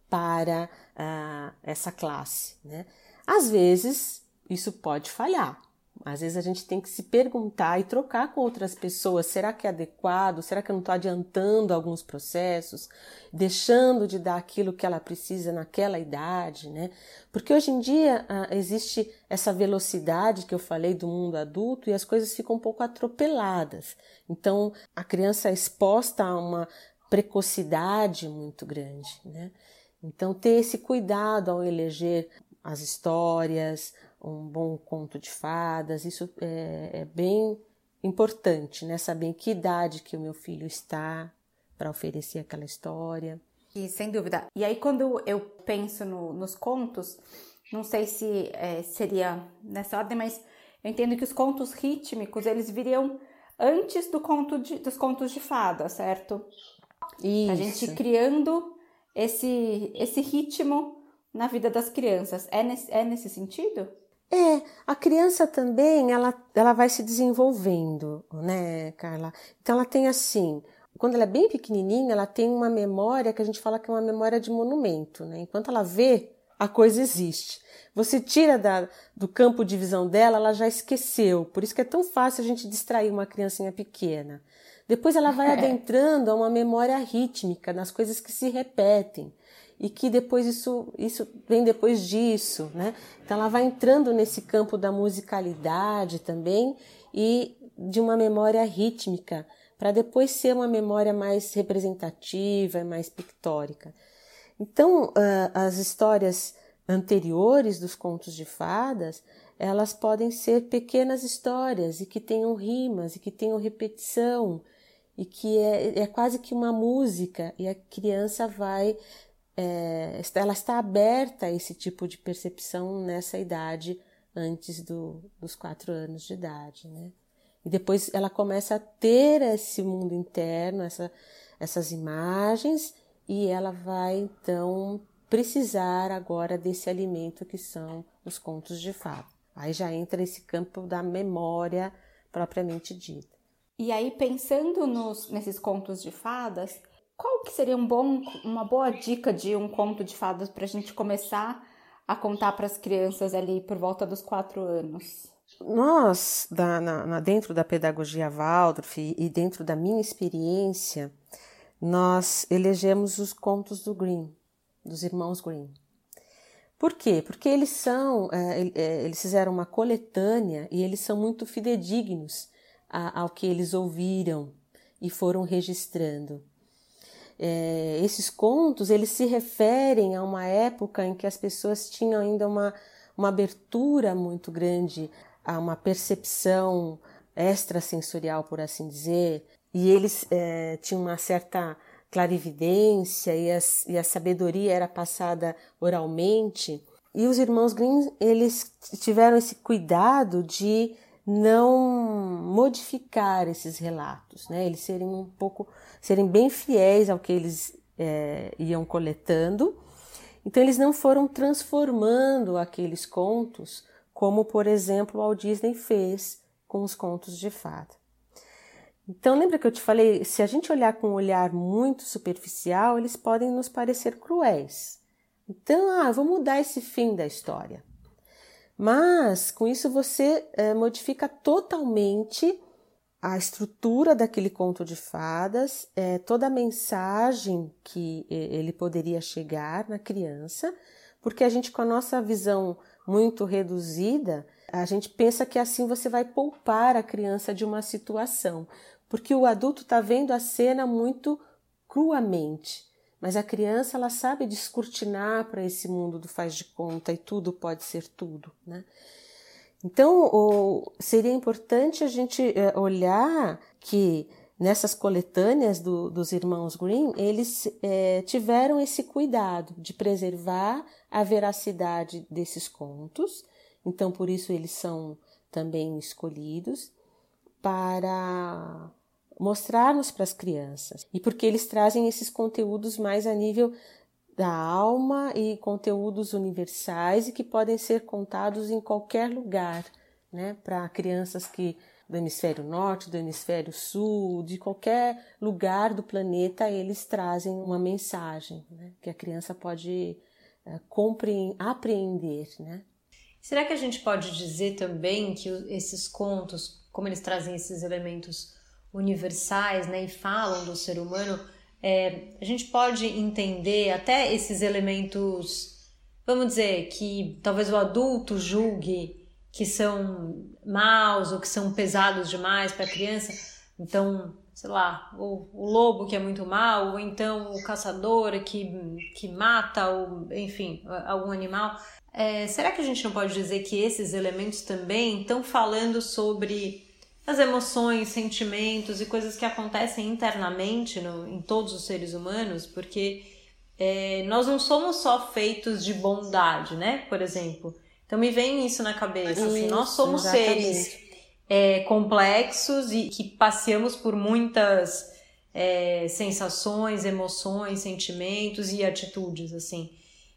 para ah, essa classe, né? Às vezes isso pode falhar. Às vezes a gente tem que se perguntar e trocar com outras pessoas, será que é adequado? Será que eu não estou adiantando alguns processos? Deixando de dar aquilo que ela precisa naquela idade, né? Porque hoje em dia ah, existe essa velocidade que eu falei do mundo adulto e as coisas ficam um pouco atropeladas. Então a criança é exposta a uma precocidade muito grande, né? Então ter esse cuidado ao eleger as histórias, um bom conto de fadas, isso é, é bem importante, né? Saber em que idade que o meu filho está para oferecer aquela história. E sem dúvida. E aí quando eu penso no, nos contos, não sei se é, seria nessa ordem, mas eu entendo que os contos rítmicos, eles viriam antes do conto de, dos contos de fada, certo? Isso. A gente criando esse, esse ritmo na vida das crianças. É nesse, é nesse sentido? É, a criança também, ela, ela vai se desenvolvendo, né, Carla? Então ela tem assim, quando ela é bem pequenininha, ela tem uma memória que a gente fala que é uma memória de monumento, né? Enquanto ela vê, a coisa existe. Você tira da, do campo de visão dela, ela já esqueceu. Por isso que é tão fácil a gente distrair uma criancinha pequena. Depois ela vai adentrando a uma memória rítmica, nas coisas que se repetem. E que depois isso, isso vem depois disso, né? Então ela vai entrando nesse campo da musicalidade também e de uma memória rítmica, para depois ser uma memória mais representativa, mais pictórica. Então as histórias anteriores dos contos de fadas, elas podem ser pequenas histórias e que tenham rimas e que tenham repetição e que é, é quase que uma música e a criança vai... É, ela está aberta a esse tipo de percepção nessa idade antes do, dos quatro anos de idade, né? E depois ela começa a ter esse mundo interno, essa, essas imagens, e ela vai então precisar agora desse alimento que são os contos de fada. Aí já entra esse campo da memória propriamente dita. E aí, pensando nos, nesses contos de fadas, qual que seria um bom, uma boa dica de um conto de fadas para a gente começar a contar para as crianças ali por volta dos quatro anos? Nós, da, na, na, dentro da pedagogia Waldorf e dentro da minha experiência, nós elegemos os contos do Grimm, dos irmãos Grimm. Por quê? Porque eles são, é, eles fizeram uma coletânea e eles são muito fidedignos a, ao que eles ouviram e foram registrando. É, esses contos, eles se referem a uma época em que as pessoas tinham ainda uma, uma abertura muito grande a uma percepção extrasensorial, por assim dizer, e eles é, tinham uma certa clarividência e a, e a sabedoria era passada oralmente. E os irmãos Grimm, eles tiveram esse cuidado de não modificar esses relatos, né? Eles serem um pouco, serem bem fiéis ao que eles é, iam coletando. Então eles não foram transformando aqueles contos, como por exemplo o Walt Disney fez com os contos de fada. Então lembra que eu te falei, se a gente olhar com um olhar muito superficial, eles podem nos parecer cruéis. Então, ah, vou mudar esse fim da história. Mas, com isso, você é, modifica totalmente a estrutura daquele conto de fadas, é, toda a mensagem que ele poderia chegar na criança, porque a gente, com a nossa visão muito reduzida, a gente pensa que assim você vai poupar a criança de uma situação, porque o adulto está vendo a cena muito cruamente, mas a criança ela sabe descortinar para esse mundo do faz de conta e tudo pode ser tudo, né? Então, o, seria importante a gente é, olhar que nessas coletâneas do, dos irmãos Grimm, eles é, tiveram esse cuidado de preservar a veracidade desses contos, então por isso eles são também escolhidos para mostrar-nos para as crianças, e porque eles trazem esses conteúdos mais a nível da alma e conteúdos universais e que podem ser contados em qualquer lugar, né? Para crianças que do hemisfério norte, do hemisfério sul, de qualquer lugar do planeta, eles trazem uma mensagem, né? Que a criança pode é, compreender, apreender, né? Será que a gente pode dizer também que esses contos, como eles trazem esses elementos universais, né, e falam do ser humano, É, a gente pode entender até esses elementos, vamos dizer, que talvez o adulto julgue que são maus ou que são pesados demais para a criança. Então, sei lá, o, o lobo que é muito mau, ou então o caçador que, que mata, ou, enfim, algum animal. É, será que a gente não pode dizer que esses elementos também estão falando sobre as emoções, sentimentos e coisas que acontecem internamente no, em todos os seres humanos? Porque é, nós não somos só feitos de bondade, né? Por exemplo. Então me vem isso na cabeça. Isso, assim, nós somos exatamente. seres é, complexos e que passeamos por muitas é, sensações, emoções, sentimentos e atitudes, assim.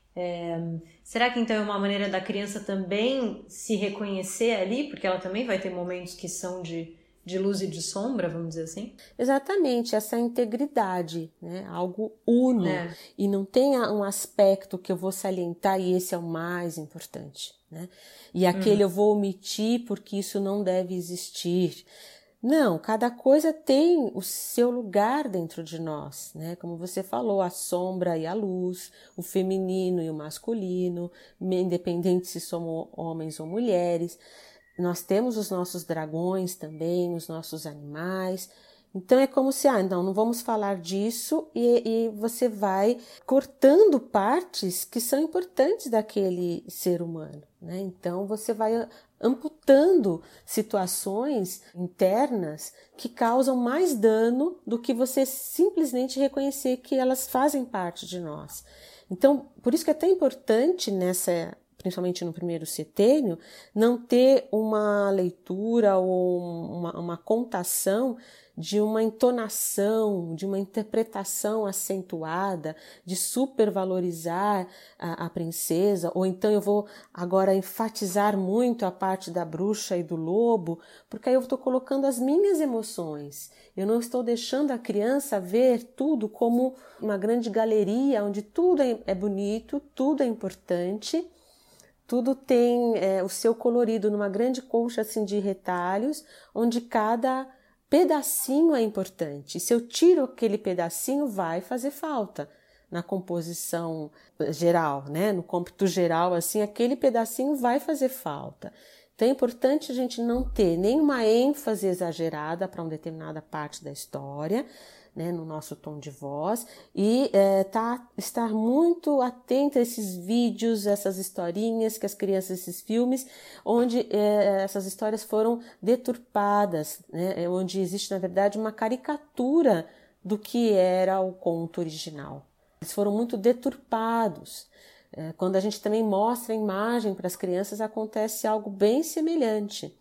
É, será que então é uma maneira da criança também se reconhecer ali, porque ela também vai ter momentos que são de, de luz e de sombra, vamos dizer assim? Exatamente, essa integridade, né? Algo uno, é. E não tem um aspecto que eu vou salientar e esse é o mais importante, né? E aquele hum. eu vou omitir porque isso não deve existir. Não, cada coisa tem o seu lugar dentro de nós, né? Como você falou, a sombra e a luz, o feminino e o masculino, independente se somos homens ou mulheres. Nós temos os nossos dragões também, os nossos animais. Então é como se, ah, não, não vamos falar disso e, e você vai cortando partes que são importantes daquele ser humano, né? Então você vai amputando situações internas que causam mais dano do que você simplesmente reconhecer que elas fazem parte de nós. Então, por isso que é tão importante nessa, principalmente no primeiro setênio, não ter uma leitura ou uma, uma contação de uma entonação, de uma interpretação acentuada, de supervalorizar a, a princesa, ou então eu vou agora enfatizar muito a parte da bruxa e do lobo, porque aí eu estou colocando as minhas emoções. Eu não estou deixando a criança ver tudo como uma grande galeria, onde tudo é, é bonito, tudo é importante, tudo tem é, o seu colorido numa grande colcha assim, de retalhos, onde cada pedacinho é importante. E se eu tiro aquele pedacinho, vai fazer falta na composição geral, né? No cômputo geral, assim, aquele pedacinho vai fazer falta. Então é importante a gente não ter nenhuma ênfase exagerada para uma determinada parte da história, né, no nosso tom de voz, e é, tá, estar muito atento a esses vídeos, essas historinhas que as crianças, esses filmes, onde é, essas histórias foram deturpadas, né, onde existe, na verdade, uma caricatura do que era o conto original. Eles foram muito deturpados. É, quando a gente também mostra a imagem para as crianças, acontece algo bem semelhante.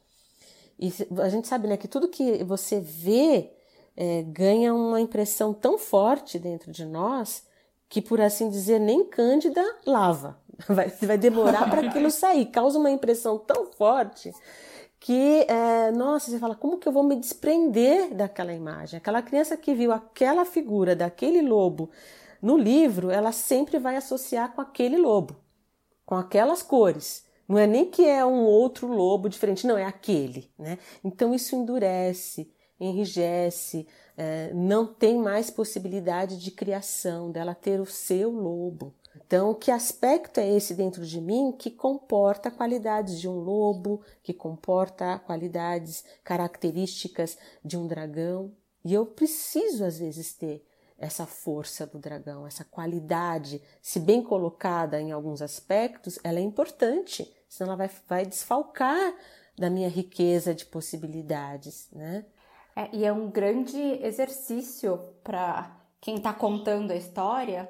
E a gente sabe, né, que tudo que você vê É, ganha uma impressão tão forte dentro de nós que, por assim dizer, nem Cândida lava. Vai, vai demorar para aquilo sair. Causa uma impressão tão forte que, é, nossa, você fala, como que eu vou me desprender daquela imagem? Aquela criança que viu aquela figura daquele lobo no livro, ela sempre vai associar com aquele lobo, com aquelas cores. Não é nem que é um outro lobo diferente, não, é aquele, né? Então isso endurece, enrijece, é, não tem mais possibilidade de criação, dela ter o seu lobo. Então, que aspecto é esse dentro de mim que comporta qualidades de um lobo, que comporta qualidades, características de um dragão? E eu preciso, às vezes, ter essa força do dragão, essa qualidade, se bem colocada em alguns aspectos, ela é importante, senão ela vai, vai desfalcar da minha riqueza de possibilidades, né? É, e é um grande exercício para quem está contando a história,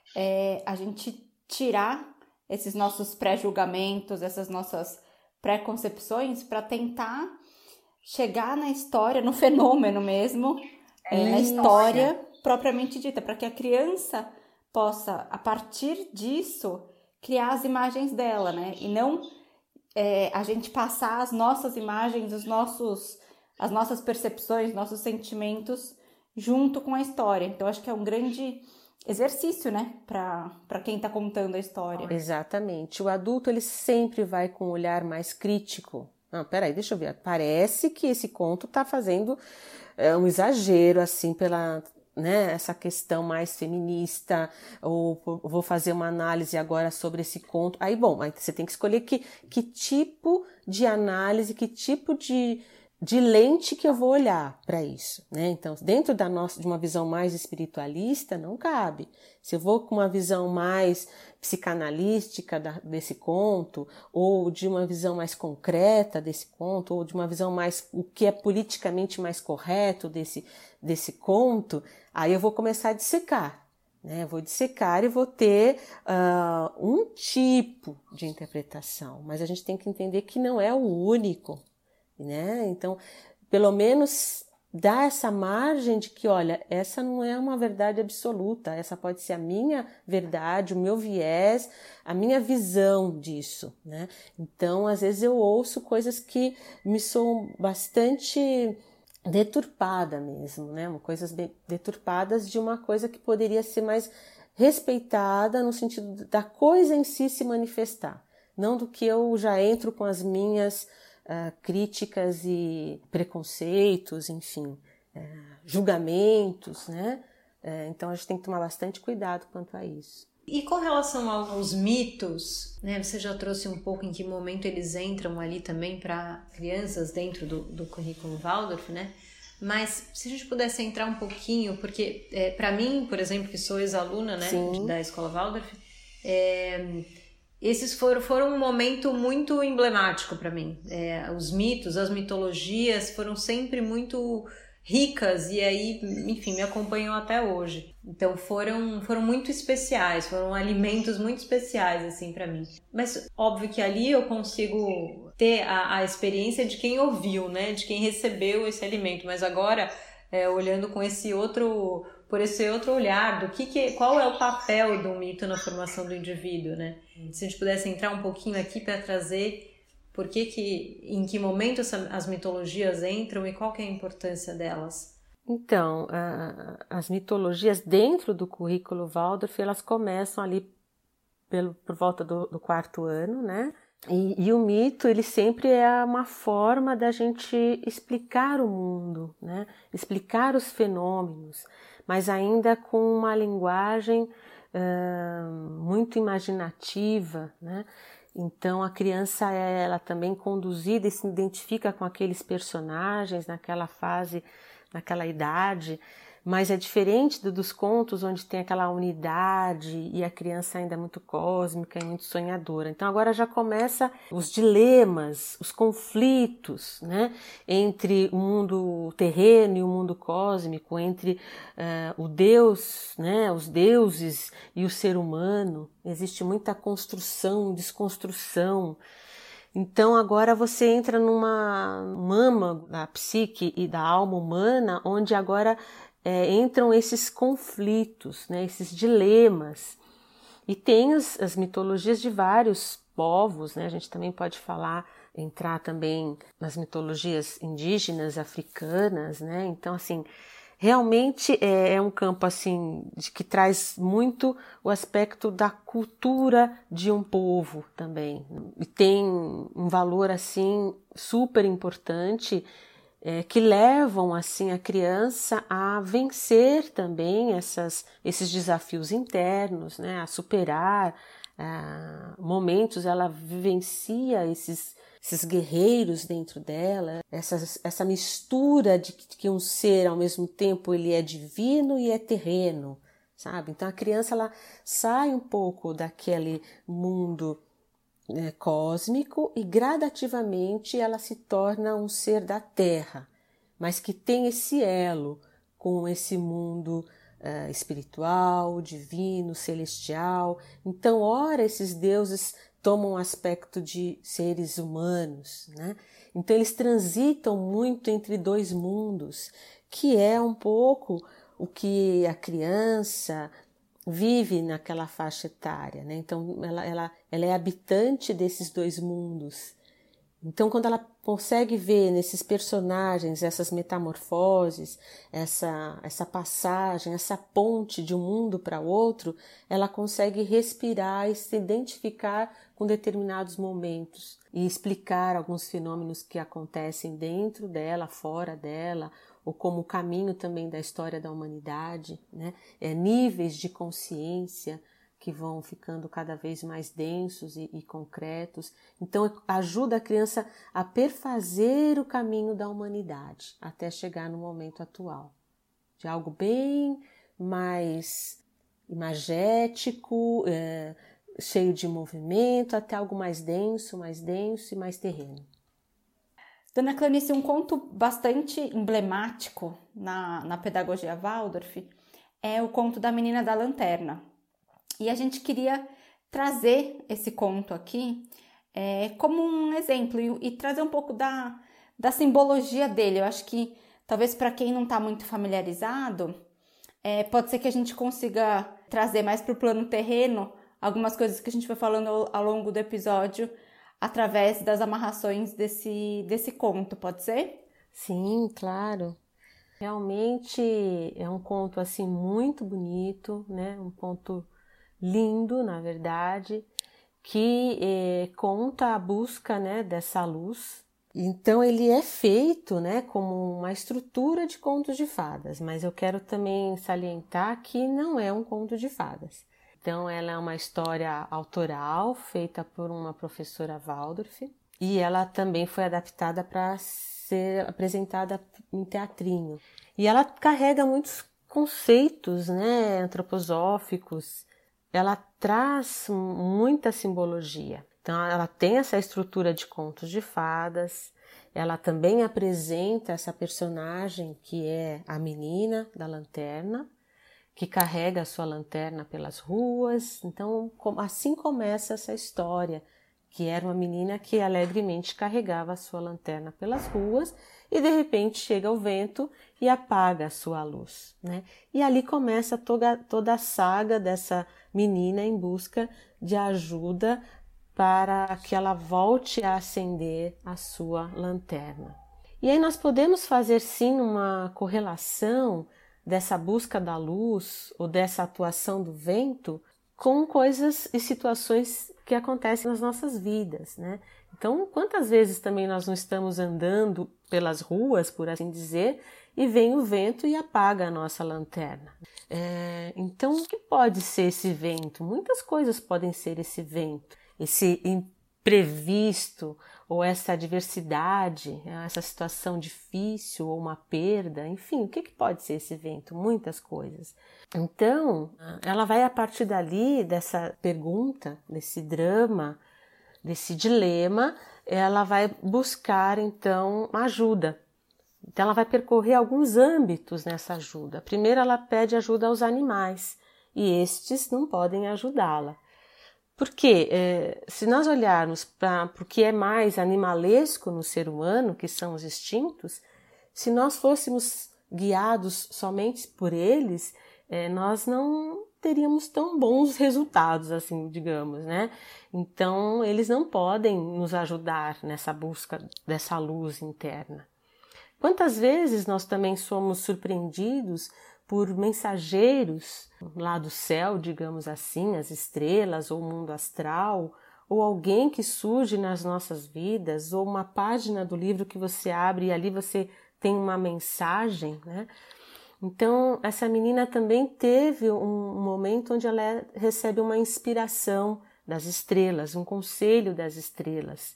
é a gente tirar esses nossos pré-julgamentos, essas nossas pré-concepções para tentar chegar na história, no fenômeno mesmo, é, na história propriamente dita, para que a criança possa, a partir disso, criar as imagens dela, né? E não é, a gente passar as nossas imagens, os nossos, as nossas percepções, nossos sentimentos junto com a história. Então, acho que é um grande exercício, né? Para quem está contando a história. Exatamente. O adulto, ele sempre vai com um olhar mais crítico. Não, peraí, deixa eu ver. Parece que esse conto está fazendo é, um exagero, assim, pela... né, essa questão mais feminista, ou vou fazer uma análise agora sobre esse conto. Aí, bom, aí você tem que escolher que, que tipo de análise, que tipo de, de lente que eu vou olhar para isso, né? Então, dentro da nossa, de uma visão mais espiritualista, não cabe. Se eu vou com uma visão mais psicanalística da, desse conto, ou de uma visão mais concreta desse conto, ou de uma visão mais, o que é politicamente mais correto desse, desse conto, aí eu vou começar a dissecar, né? Vou dissecar e vou ter uh, um tipo de interpretação, mas a gente tem que entender que não é o único, né? Então, pelo menos dá essa margem de que, olha, essa não é uma verdade absoluta, essa pode ser a minha verdade, o meu viés, a minha visão disso, né? Então, às vezes eu ouço coisas que me soam bastante deturpada mesmo, né? Coisas deturpadas de uma coisa que poderia ser mais respeitada no sentido da coisa em si se manifestar, não do que eu já entro com as minhas Uh, críticas e preconceitos, enfim, uh, julgamentos, né? Uh, então a gente tem que tomar bastante cuidado quanto a isso. E com relação aos mitos, né? Você já trouxe um pouco em que momento eles entram ali também para crianças dentro do, do currículo Waldorf, né? Mas se a gente pudesse entrar um pouquinho, porque é, para mim, por exemplo, que sou ex-aluna, né, da Escola Waldorf, é, esses foram, foram um momento muito emblemático para mim. É, os mitos, as mitologias foram sempre muito ricas e aí, enfim, me acompanham até hoje. Então foram, foram muito especiais, foram alimentos muito especiais assim para mim. Mas óbvio que ali eu consigo ter a, a experiência de quem ouviu, né, de quem recebeu esse alimento. Mas agora, é, olhando com esse outro, por esse outro olhar, do que, que qual é o papel do mito na formação do indivíduo, né? Se a gente pudesse entrar um pouquinho aqui para trazer por que que, em que momento as mitologias entram e qual que é a importância delas. Então, as mitologias dentro do currículo Waldorf, elas começam ali pelo, por volta do, do quarto ano, né? E, e o mito, ele sempre é uma forma da gente explicar o mundo, né? Explicar os fenômenos, mas ainda com uma linguagem uh, muito imaginativa, né? Então a criança é ela também conduzida e se identifica com aqueles personagens naquela fase, naquela idade, mas é diferente do, dos contos onde tem aquela unidade e a criança ainda é muito cósmica e muito sonhadora. Então agora já começa os dilemas, os conflitos, né, entre o mundo terreno e o mundo cósmico, entre uh, o Deus, né, os deuses e o ser humano. Existe muita construção, desconstrução. Então agora você entra numa âmago da psique e da alma humana, onde agora É, entram esses conflitos, né, esses dilemas. E tem as, as mitologias de vários povos, né, a gente também pode falar, entrar também nas mitologias indígenas, africanas, né, então assim, realmente é, é um campo assim, de, que traz muito o aspecto da cultura de um povo também, e tem um valor assim super importante é, que levam assim a criança a vencer também essas, esses desafios internos, né? A superar ah, momentos, ela vivencia esses, esses guerreiros dentro dela, essa, essa mistura de que um ser ao mesmo tempo ele é divino e é terreno, sabe? Então a criança ela sai um pouco daquele mundo é, cósmico e gradativamente ela se torna um ser da terra, mas que tem esse elo com esse mundo Uh, espiritual, divino, celestial. Então, ora, esses deuses tomam um aspecto de seres humanos, né? Então, eles transitam muito entre dois mundos, que é um pouco o que a criança vive naquela faixa etária, né? Então, ela, ela, ela é habitante desses dois mundos. Então, quando ela consegue ver nesses personagens essas metamorfoses, essa, essa passagem, essa ponte de um mundo para outro, ela consegue respirar e se identificar com determinados momentos e explicar alguns fenômenos que acontecem dentro dela, fora dela, ou como o caminho também da história da humanidade, né? É, níveis de consciência que vão ficando cada vez mais densos e, e concretos. Então, ajuda a criança a perfazer o caminho da humanidade até chegar no momento atual, de algo bem mais imagético, é, cheio de movimento, até algo mais denso, mais denso e mais terreno. Dona Cleonice, um conto bastante emblemático na, na pedagogia Waldorf é o conto da Menina da Lanterna. E a gente queria trazer esse conto aqui é, como um exemplo e, e trazer um pouco da, da simbologia dele. Eu acho que talvez para quem não está muito familiarizado, é, pode ser que a gente consiga trazer mais para o plano terreno algumas coisas que a gente foi falando ao, ao longo do episódio através das amarrações desse, desse conto, pode ser? Sim, claro. Realmente é um conto assim muito bonito, né? Um conto lindo, na verdade, que eh, conta a busca, né, dessa luz. Então ele é feito, né, como uma estrutura de contos de fadas, mas eu quero também salientar que não é um conto de fadas. Então ela é uma história autoral feita por uma professora Waldorf e ela também foi adaptada para ser apresentada em teatrinho. E ela carrega muitos conceitos, né, antroposóficos. Ela traz muita simbologia. Então, ela tem essa estrutura de contos de fadas, ela também apresenta essa personagem que é a menina da lanterna, que carrega a sua lanterna pelas ruas. Então, assim começa essa história, que era uma menina que alegremente carregava a sua lanterna pelas ruas e de repente chega o vento e apaga a sua luz, né? E ali começa toda, toda a saga dessa menina em busca de ajuda para que ela volte a acender a sua lanterna. E aí nós podemos fazer sim uma correlação dessa busca da luz ou dessa atuação do vento com coisas e situações que acontecem nas nossas vidas, né? Então, quantas vezes também nós não estamos andando pelas ruas, por assim dizer, e vem o vento e apaga a nossa lanterna. É, então, o que pode ser esse vento? Muitas coisas podem ser esse vento, esse imprevisto, ou essa adversidade, essa situação difícil, ou uma perda, enfim, o que, que pode ser esse vento? Muitas coisas. Então, ela vai a partir dali, dessa pergunta, desse drama, desse dilema, ela vai buscar, então, ajuda. Então, ela vai percorrer alguns âmbitos nessa ajuda. Primeiro, ela pede ajuda aos animais, e estes não podem ajudá-la. Porque é, se nós olharmos para o que é mais animalesco no ser humano, que são os instintos, se nós fôssemos guiados somente por eles, é, nós não teríamos tão bons resultados, assim, digamos, né? Então, eles não podem nos ajudar nessa busca dessa luz interna. Quantas vezes nós também somos surpreendidos por mensageiros lá do céu, digamos assim, as estrelas ou o mundo astral, ou alguém que surge nas nossas vidas, ou uma página do livro que você abre e ali você tem uma mensagem, né? Então, essa menina também teve um momento onde ela recebe uma inspiração das estrelas, um conselho das estrelas.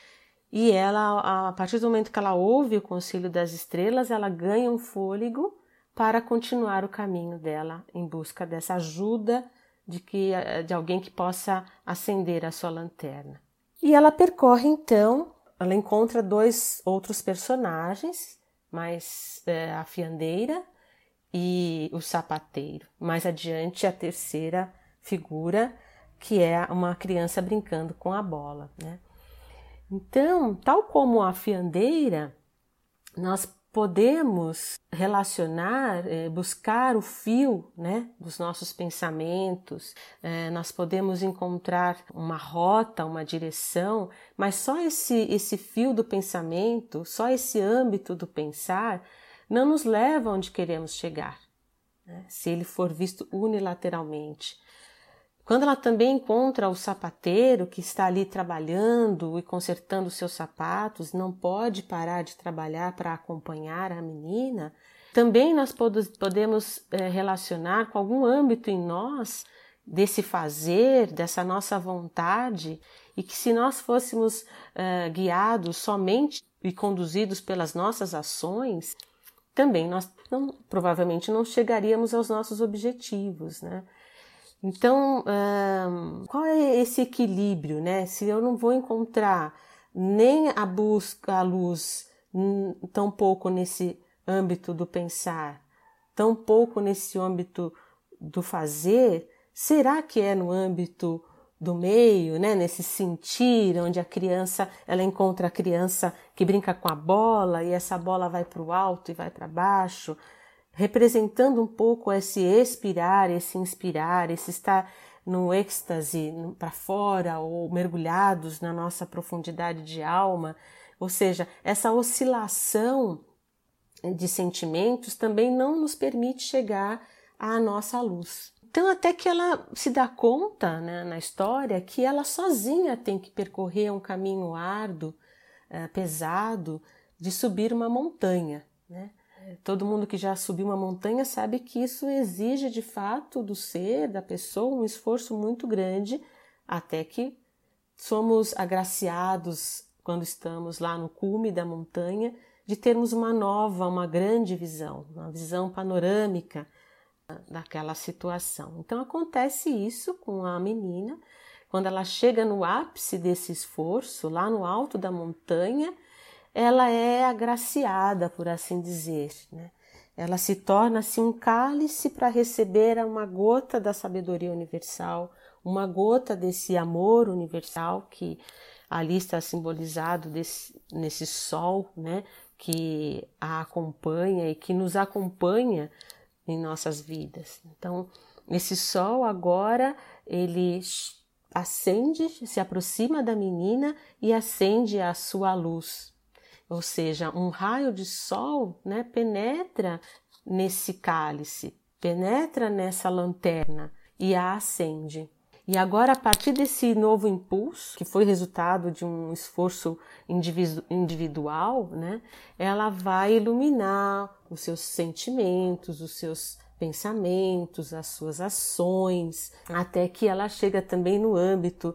E ela, a partir do momento que ela ouve o conselho das estrelas, ela ganha um fôlego para continuar o caminho dela em busca dessa ajuda de, que, de alguém que possa acender a sua lanterna. E ela percorre então, ela encontra dois outros personagens, mais é, a fiandeira e o sapateiro. Mais adiante, a terceira figura, que é uma criança brincando com a bola, né? Então, tal como a fiandeira, nós podemos relacionar, eh, buscar o fio, né, dos nossos pensamentos, eh, nós podemos encontrar uma rota, uma direção, mas só esse, esse fio do pensamento, só esse âmbito do pensar, não nos leva onde queremos chegar, né, se ele for visto unilateralmente. Quando ela também encontra o sapateiro que está ali trabalhando e consertando seus sapatos, não pode parar de trabalhar para acompanhar a menina, também nós podemos relacionar com algum âmbito em nós desse fazer, dessa nossa vontade, e que se nós fôssemos uh, guiados somente e conduzidos pelas nossas ações, também nós não, provavelmente não chegaríamos aos nossos objetivos, né? Então, um, qual é esse equilíbrio, né? Se eu não vou encontrar nem a busca, a luz, tão pouco nesse âmbito do pensar, tão pouco nesse âmbito do fazer, será que é no âmbito do meio, né? Nesse sentir, onde a criança, ela encontra a criança que brinca com a bola e essa bola vai para o alto e vai para baixo, representando um pouco esse expirar, esse inspirar, esse estar no êxtase para fora ou mergulhados na nossa profundidade de alma, ou seja, essa oscilação de sentimentos também não nos permite chegar à nossa luz. Então, até que ela se dá conta, né, na história, que ela sozinha tem que percorrer um caminho árduo, é, pesado, de subir uma montanha, né? Todo mundo que já subiu uma montanha sabe que isso exige de fato do ser, da pessoa, um esforço muito grande, até que somos agraciados, quando estamos lá no cume da montanha, de termos uma nova, uma grande visão, uma visão panorâmica daquela situação. Então acontece isso com a menina, quando ela chega no ápice desse esforço, lá no alto da montanha, ela é agraciada, por assim dizer, né? Ela se torna-se um cálice para receber uma gota da sabedoria universal, uma gota desse amor universal que ali está simbolizado desse, nesse sol, né? Que a acompanha e que nos acompanha em nossas vidas. Então, esse sol agora, ele acende, se aproxima da menina e acende a sua luz. Ou seja, um raio de sol, né, penetra nesse cálice, penetra nessa lanterna e a acende. E agora, a partir desse novo impulso, que foi resultado de um esforço individu- individual, né, ela vai iluminar os seus sentimentos, os seus pensamentos, as suas ações, até que ela chega também no âmbito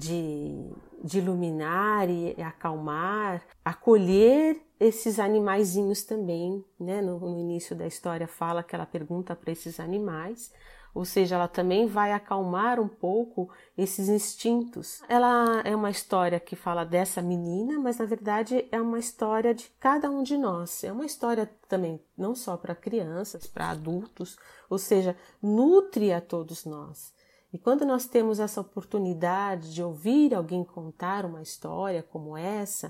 de, de iluminar e acalmar, acolher esses animaizinhos também, né? No, no início da história fala que ela pergunta para esses animais, ou seja, ela também vai acalmar um pouco esses instintos. Ela é uma história que fala dessa menina, mas na verdade é uma história de cada um de nós. É uma história também não só para crianças, para adultos, ou seja, nutre a todos nós. E quando nós temos essa oportunidade de ouvir alguém contar uma história como essa,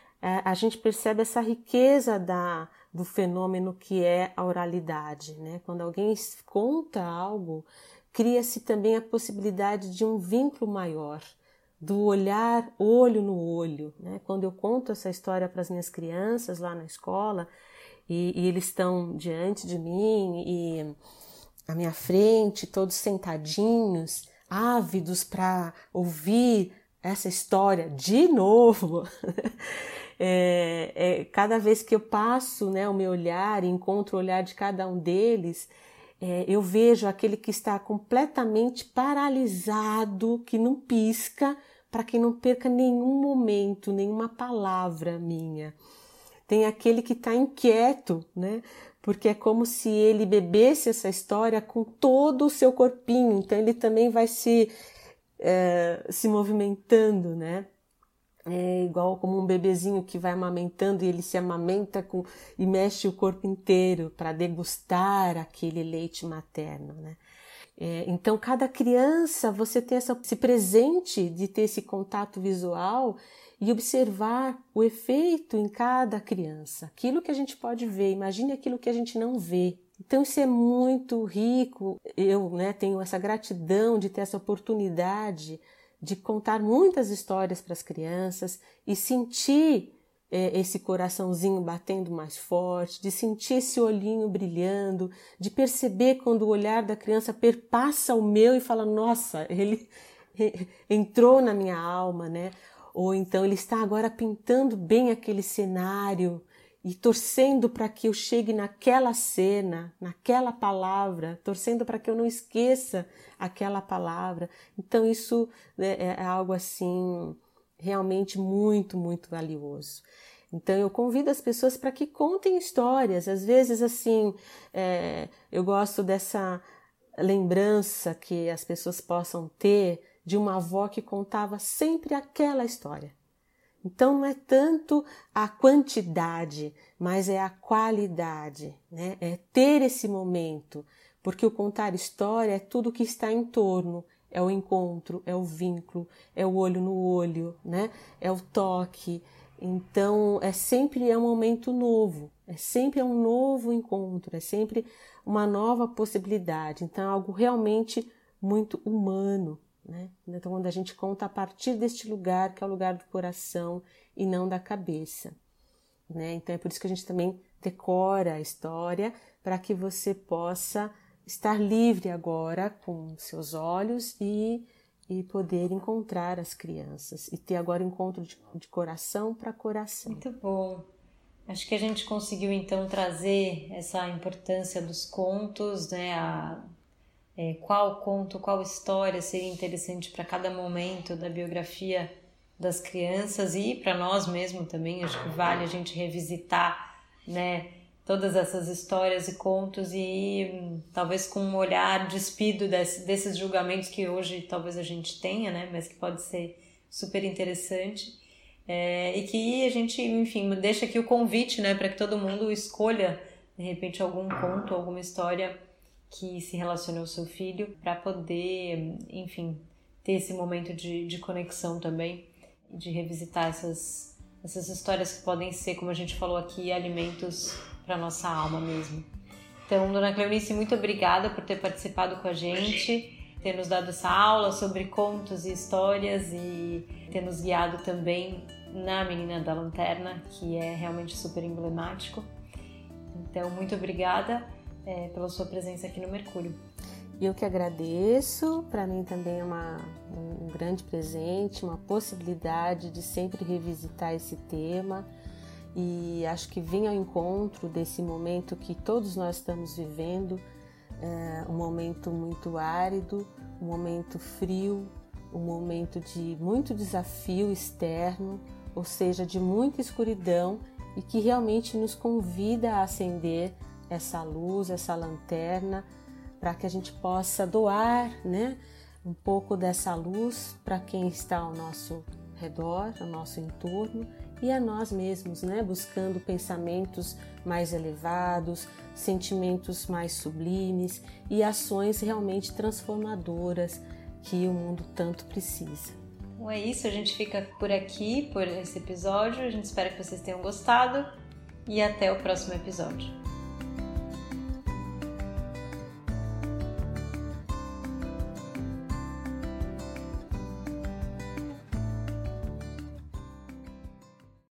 a gente percebe essa riqueza da, do fenômeno que é a oralidade, né? Quando alguém conta algo, cria-se também a possibilidade de um vínculo maior, do olhar olho no olho, né? Quando eu conto essa história para as minhas crianças lá na escola e, e eles estão diante de mim e à minha frente, todos sentadinhos, ávidos para ouvir essa história de novo, é, é, cada vez que eu passo, né, o meu olhar, encontro o olhar de cada um deles, é, eu vejo aquele que está completamente paralisado, que não pisca, para que não perca nenhum momento, nenhuma palavra minha. Tem aquele que está inquieto, né? Porque é como se ele bebesse essa história com todo o seu corpinho, então ele também vai se, é, se movimentando, né? É igual como um bebezinho que vai amamentando e ele se amamenta com, e mexe o corpo inteiro para degustar aquele leite materno, né? É, então, cada criança, você tem essa, esse presente de ter esse contato visual e observar o efeito em cada criança. Aquilo que a gente pode ver, imagine aquilo que a gente não vê. Então, isso é muito rico. Eu, né, tenho essa gratidão de ter essa oportunidade de contar muitas histórias para as crianças e sentir é, esse coraçãozinho batendo mais forte, de sentir esse olhinho brilhando, de perceber quando o olhar da criança perpassa o meu e fala, nossa, ele entrou na minha alma, né? Ou então ele está agora pintando bem aquele cenário e torcendo para que eu chegue naquela cena, naquela palavra, torcendo para que eu não esqueça aquela palavra. Então isso, né, é algo assim realmente muito, muito valioso. Então eu convido as pessoas para que contem histórias. Às vezes assim, é, eu gosto dessa lembrança que as pessoas possam ter de uma avó que contava sempre aquela história. Então não é tanto a quantidade, mas é a qualidade, né? É ter esse momento, porque o contar história é tudo que está em torno, é o encontro, é o vínculo, é o olho no olho, né? É o toque. Então é sempre é um momento novo, é sempre um novo encontro, é sempre uma nova possibilidade. Então é algo realmente muito humano. Né? Então, quando a gente conta a partir deste lugar, que é o lugar do coração e não da cabeça. Né? Então, é por isso que a gente também decora a história, para que você possa estar livre agora com seus olhos e, e poder encontrar as crianças. E ter agora encontro de, de coração para coração. Muito bom. Acho que a gente conseguiu, então, trazer essa importância dos contos, né? A... É, qual conto, qual história seria interessante para cada momento da biografia das crianças e para nós mesmos também. Acho que vale a gente revisitar, né, todas essas histórias e contos e hum, talvez com um olhar despido desse, desses julgamentos que hoje talvez a gente tenha, né, mas que pode ser super interessante. É, e que a gente, enfim, deixa aqui o convite, né, para que todo mundo escolha de repente algum conto, alguma história que se relacione ao seu filho, para poder, enfim, ter esse momento de, de conexão também, de revisitar essas, essas histórias que podem ser, como a gente falou aqui, alimentos para nossa alma mesmo. Então, dona Cleonice, muito obrigada por ter participado com a gente, ter nos dado essa aula sobre contos e histórias e ter nos guiado também na Menina da Lanterna, que é realmente super emblemático. Então, muito obrigada É, pela sua presença aqui no Mercúrio. Eu que agradeço, para mim também é uma, um grande presente, uma possibilidade de sempre revisitar esse tema e acho que vem ao encontro desse momento que todos nós estamos vivendo, é, um momento muito árido, um momento frio, um momento de muito desafio externo, ou seja, de muita escuridão e que realmente nos convida a acender essa luz, essa lanterna, para que a gente possa doar, né, um pouco dessa luz para quem está ao nosso redor, ao nosso entorno e a nós mesmos, né, buscando pensamentos mais elevados, sentimentos mais sublimes e ações realmente transformadoras que o mundo tanto precisa. Então é isso, a gente fica por aqui, por esse episódio, a gente espera que vocês tenham gostado e até o próximo episódio.